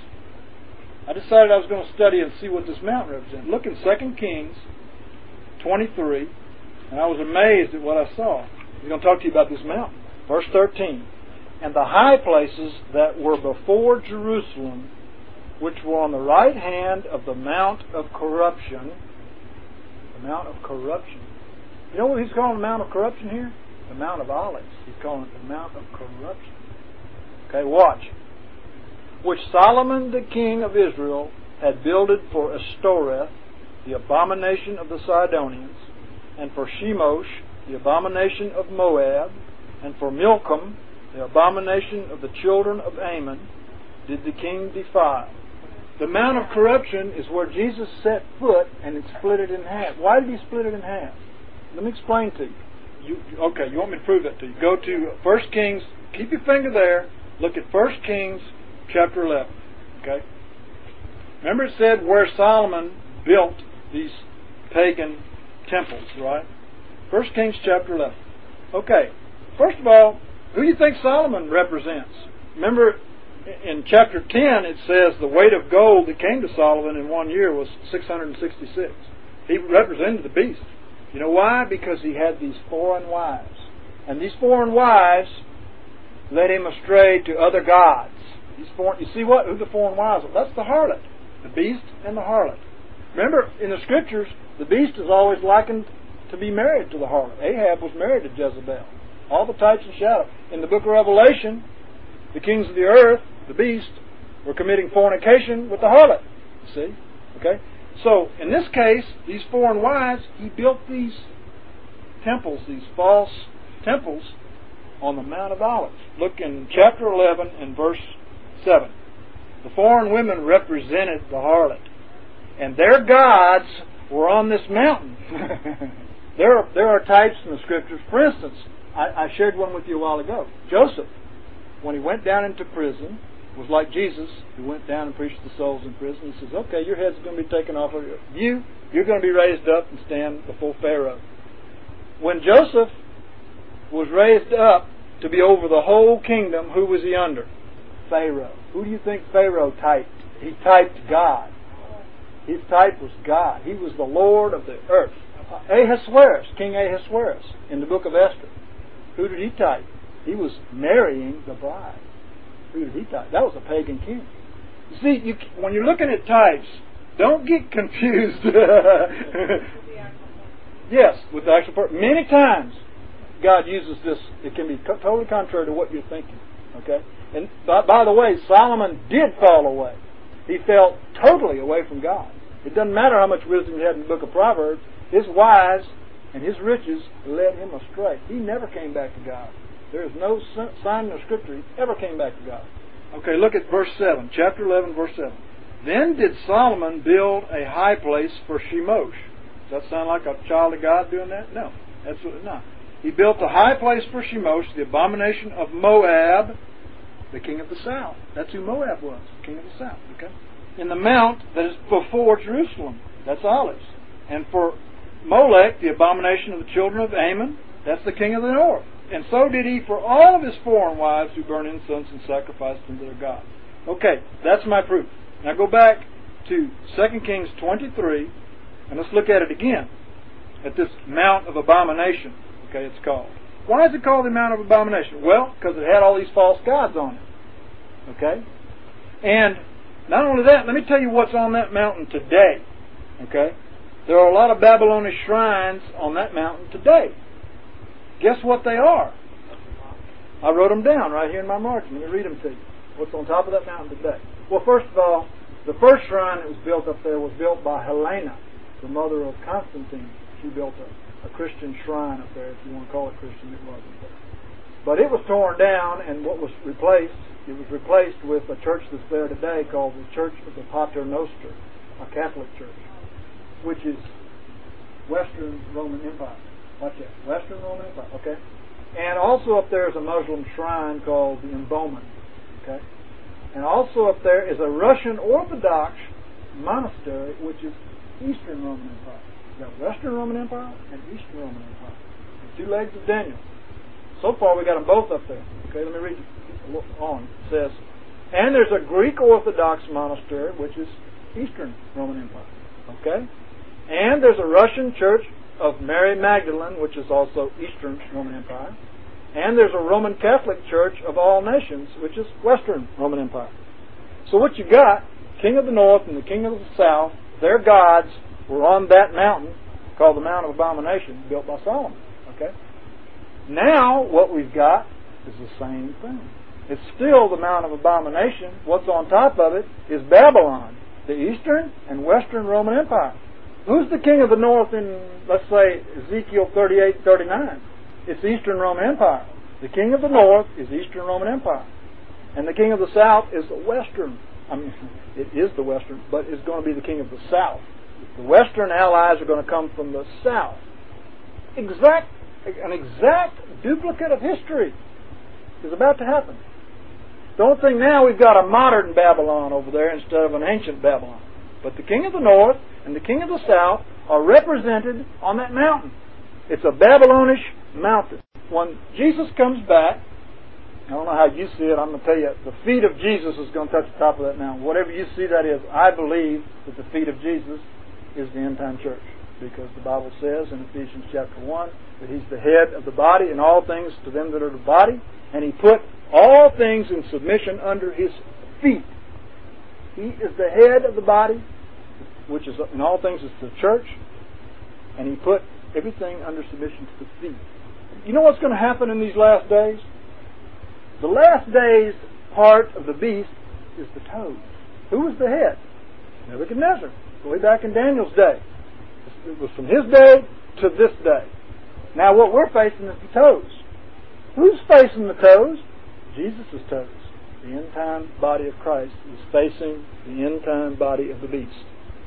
I decided I was going to study and see what this mountain represents. Look in Second Kings twenty-three, and I was amazed at what I saw. I'm going to talk to you about this mountain. Verse thirteen. And the high places that were before Jerusalem, which were on the right hand of the Mount of Corruption. The Mount of Corruption. You know what he's calling the Mount of Corruption here? The Mount of Olives. He's calling it the Mount of Corruption. Okay, watch. Which Solomon the king of Israel had builded for Astoreth, the abomination of the Sidonians, and for Shemosh, the abomination of Moab, and for Milcom, the abomination of the children of Ammon, did the king defile. The Mount of Corruption is where Jesus set foot and it split it in half. Why did he split it in half? Let me explain to you. you. Okay, you want me to prove that to you? Go to First Kings, keep your finger there, look at First Kings chapter eleven. Okay? Remember it said where Solomon built these pagan temples, right? First Kings chapter eleven. Okay, first of all, who do you think Solomon represents? Remember, in chapter ten it says the weight of gold that came to Solomon in one year was six hundred sixty-six. He represented the beast. You know why? Because he had these foreign wives. And these foreign wives led him astray to other gods. These foreign, you see what? Who the foreign wives are? That's the harlot. The beast and the harlot. Remember, in the Scriptures, the beast is always likened to be married to the harlot. Ahab was married to Jezebel. All the types and shadows. In the book of Revelation, the kings of the earth, the beast, were committing fornication with the harlot. See? Okay? So, in this case, these foreign wives, he built these temples, these false temples, on the Mount of Olives. Look in chapter eleven and verse seven. The foreign women represented the harlot. And their gods were on this mountain. there, are, there are types in the Scriptures. For instance, I, I shared one with you a while ago. Joseph, when he went down into prison, was like Jesus, who went down and preached to the souls in prison. He says, okay, your head's going to be taken off of you. You're going to be raised up and stand before Pharaoh. When Joseph was raised up to be over the whole kingdom, who was he under? Pharaoh. Who do you think Pharaoh typed? He typed God. His type was God. He was the Lord of the earth. Ahasuerus, King Ahasuerus, in the book of Esther. Who did he type? He was marrying the bride. Who did he type? That was a pagan king. You see, you, when you're looking at types, don't get confused. Yes, with the actual person. Many times, God uses this. It can be co- totally contrary to what you're thinking. Okay? And by, by the way, Solomon did fall away. He fell totally away from God. It doesn't matter how much wisdom he had in the book of Proverbs. His wives and his riches led him astray. He never came back to God. There is no sign in the Scripture he ever came back to God. Okay, look at verse seven. Chapter eleven, verse seven. Then did Solomon build a high place for Shemosh. Does that sound like a child of God doing that? No, absolutely not. He built a high place for Shemosh, the abomination of Moab, the king of the south. That's who Moab was, the king of the south. Okay, in the mount that is before Jerusalem. That's Olives. And for Molech, the abomination of the children of Ammon, that's the king of the north. And so did he for all of his foreign wives who burn incense and sacrifice unto their gods. Okay, that's my proof. Now go back to Second Kings twenty-three, and let's look at it again. At this Mount of Abomination, okay, it's called. Why is it called the Mount of Abomination? Well, because it had all these false gods on it. Okay? And not only that, let me tell you what's on that mountain today. Okay? There are a lot of Babylonish shrines on that mountain today. Guess what they are? I wrote them down right here in my margin. Let me read them to you. What's on top of that mountain today? Well, first of all, the first shrine that was built up there was built by Helena, the mother of Constantine. She built a, a Christian shrine up there. If you want to call it Christian, it wasn't. But it was torn down, and what was replaced, it was replaced with a church that's there today called the Church of the Pater Noster, a Catholic church, which is Western Roman Empire. Watch that. Western Roman Empire, okay? And also up there is a Muslim shrine called the Imboman. Okay? And also up there is a Russian Orthodox monastery, which is Eastern Roman Empire. You got Western Roman Empire and Eastern Roman Empire. The two legs of Daniel. So far we got them both up there. Okay, let me read on. It says, and there's a Greek Orthodox monastery, which is Eastern Roman Empire. Okay? And there's a Russian Church of Mary Magdalene, which is also Eastern Roman Empire. And there's a Roman Catholic Church of all nations, which is Western Roman Empire. So what you got, King of the North and the King of the South, their gods were on that mountain called the Mount of Abomination, built by Solomon. Okay? Now what we've got is the same thing. It's still the Mount of Abomination. What's on top of it is Babylon, the Eastern and Western Roman Empire. Who's the king of the north in, let's say, Ezekiel thirty-eight, thirty-nine? It's Eastern Roman Empire. The king of the north is Eastern Roman Empire. And the king of the south is the Western. I mean, it is the Western, but it's going to be the king of the south. The Western allies are going to come from the south. Exact, an exact duplicate of history is about to happen. Don't think now we've got a modern Babylon over there instead of an ancient Babylon. But the king of the north and the king of the south are represented on that mountain. It's a Babylonish mountain. When Jesus comes back, I don't know how you see it, I'm going to tell you, the feet of Jesus is going to touch the top of that mountain. Whatever you see that is, I believe that the feet of Jesus is the end-time church. Because the Bible says in Ephesians chapter one that He's the head of the body and all things to them that are the body. And He put all things in submission under His feet. He is the head of the body, which is in all things is the church. And He put everything under submission to the feet. You know what's going to happen in these last days? The last days part of the beast is the toes. Who was the head? Nebuchadnezzar. Way back in Daniel's day. It was from his day to this day. Now what we're facing is the toes. Who's facing the toes? Jesus' toes. The end-time body of Christ is facing the end-time body of the beast.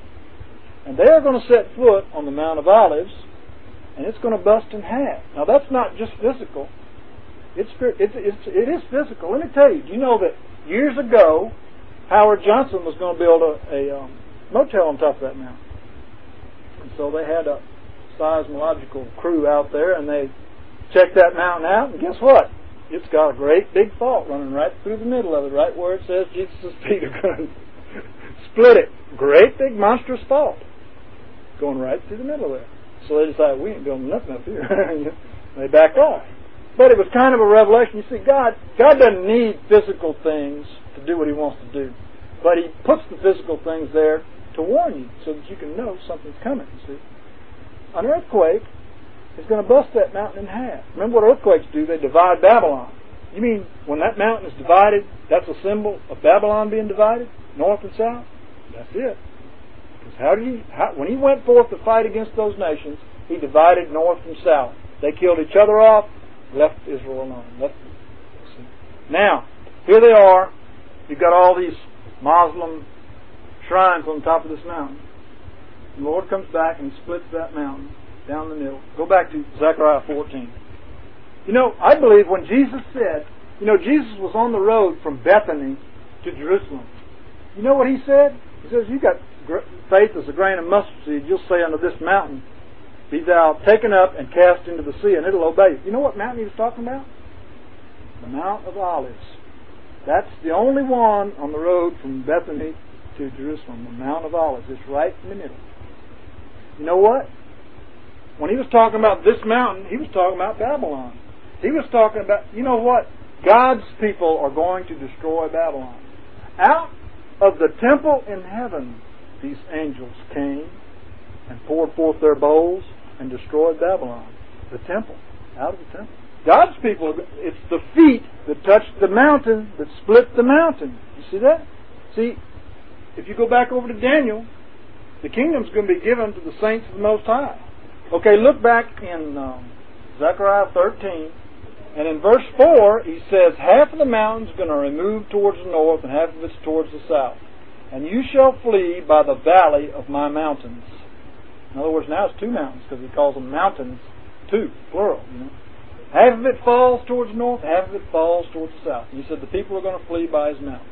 And they are going to set foot on the Mount of Olives, and it's going to bust in half. Now that's not just physical. It's, it's, it's, it is physical. Let me tell you, do you know that years ago, Howard Johnson was going to build a, a um, motel on top of that mountain. And so they had a seismological crew out there, and they checked that mountain out, and guess what? It's got a great big fault running right through the middle of it, right where it says Jesus' feet are going to split it. Great big monstrous fault going right through the middle of it. So they decided, we ain't building nothing up here. They backed off. But it was kind of a revelation. You see, God, God doesn't need physical things to do what He wants to do. But He puts the physical things there to warn you so that you can know something's coming, you see. An earthquake is going to bust that mountain in half. Remember what earthquakes do? They divide Babylon. You mean when that mountain is divided, that's a symbol of Babylon being divided, north and south? That's it. Because how did he, how, when He went forth to fight against those nations, He divided north and south. They killed each other off, left Israel alone. Left, see. Now, here they are. You've got all these Muslim shrines on the top of this mountain. The Lord comes back and splits that mountain down the middle. Go back to Zechariah fourteen. You know, I believe when Jesus said, you know, Jesus was on the road from Bethany to Jerusalem. You know what He said? He says, you got faith as a grain of mustard seed. You'll say unto this mountain, be thou taken up and cast into the sea, and it'll obey you. You know what mountain He was talking about? The Mount of Olives. That's the only one on the road from Bethany to Jerusalem, the Mount of Olives. It's right in the middle. You know what? When He was talking about this mountain, He was talking about Babylon. He was talking about, you know what? God's people are going to destroy Babylon. Out of the temple in heaven, these angels came and poured forth their bowls and destroyed Babylon. The temple. Out of the temple. God's people, it's the feet that touched the mountain that split the mountain. You see that? See, if you go back over to Daniel, the kingdom's going to be given to the saints of the Most High. Okay, look back in um, Zechariah thirteen, and in verse four, he says, half of the mountain's going to remove towards the north, and half of it's towards the south. And you shall flee by the valley of my mountains. In other words, now it's two mountains, because he calls them mountains, two, plural, you know. Half of it falls towards the north, half of it falls towards the south. And he said, the people are going to flee by his mountains.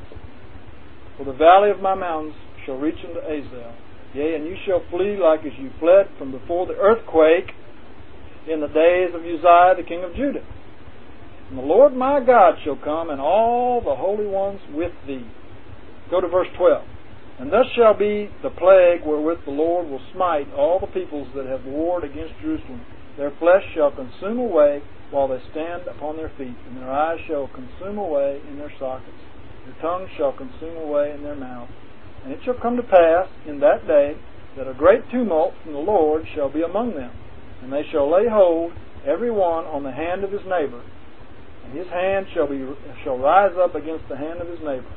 For the valley of my mountains shall reach unto Azel. Yea, and you shall flee like as you fled from before the earthquake in the days of Uzziah the king of Judah. And the Lord my God shall come, and all the holy ones with thee. Go to verse twelve. And thus shall be the plague wherewith the Lord will smite all the peoples that have warred against Jerusalem. Their flesh shall consume away while they stand upon their feet, and their eyes shall consume away in their sockets. Their tongues shall consume away in their mouth. And it shall come to pass in that day that a great tumult from the Lord shall be among them. And they shall lay hold every one on the hand of his neighbor, and his hand shall be shall rise up against the hand of his neighbor.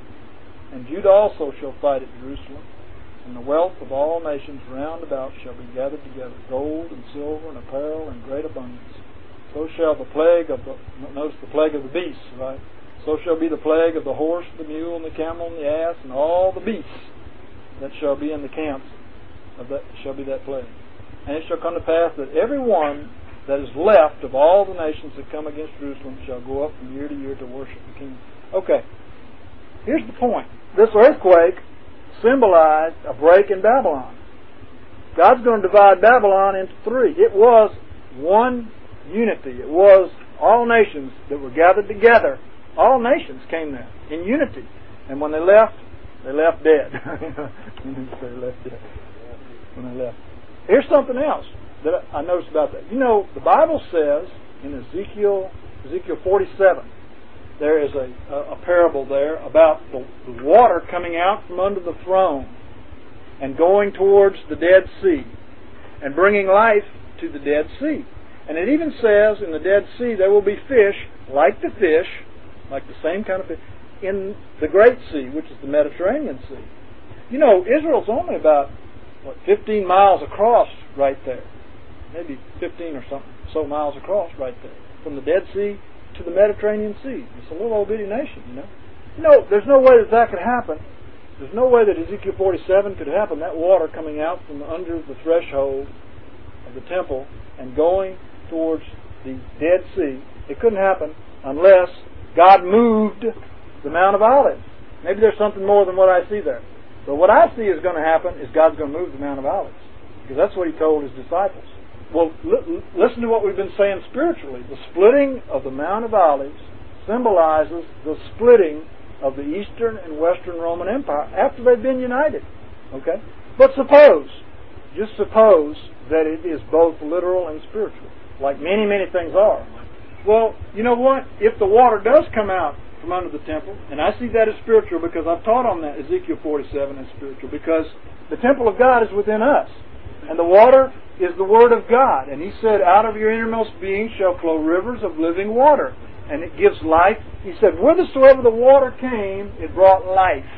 And Judah also shall fight at Jerusalem, and the wealth of all nations round about shall be gathered together, gold and silver and apparel in great abundance. So shall the plague of the, notice the plague of the beasts, right? So shall be the plague of the horse, the mule, and the camel, and the ass, and all the beasts that shall be in the camps of that shall be that plague. And it shall come to pass that every one that is left of all the nations that come against Jerusalem shall go up from year to year to worship the king. Okay, here's the point. This earthquake symbolized a break in Babylon. God's going to divide Babylon into three. It was one unity. It was all nations that were gathered together. All nations came there in unity. And when they left, they left dead. they left dead. When they left. Here's something else that I noticed about that. You know, the Bible says in Ezekiel, Ezekiel forty-seven, there is a, a, a parable there about the, the water coming out from under the throne and going towards the Dead Sea and bringing life to the Dead Sea. And it even says in the Dead Sea there will be fish like the fish, like the same kind of fish, in the Great Sea, which is the Mediterranean Sea. You know, Israel's only about, what, fifteen miles across right there. Maybe fifteen or something, so miles across right there. From the Dead Sea to the Mediterranean Sea. It's a little old bitty nation, you know. You know, there's no way that that could happen. There's no way that Ezekiel forty-seven could happen. That water coming out from under the threshold of the temple and going towards the Dead Sea. It couldn't happen unless God moved the Mount of Olives. Maybe there's something more than what I see there. But what I see is going to happen is God's going to move the Mount of Olives. Because that's what He told His disciples. Well, li- listen to what we've been saying spiritually. The splitting of the Mount of Olives symbolizes the splitting of the Eastern and Western Roman Empire after they've been united. Okay? But suppose, just suppose that it is both literal and spiritual, like many, many things are. Well, you know what? If the water does come out from under the temple, and I see that as spiritual because I've taught on that, Ezekiel forty-seven is spiritual, because the temple of God is within us. And the water is the Word of God. And He said, out of your innermost being shall flow rivers of living water. And it gives life. He said, whithersoever the water came, it brought life.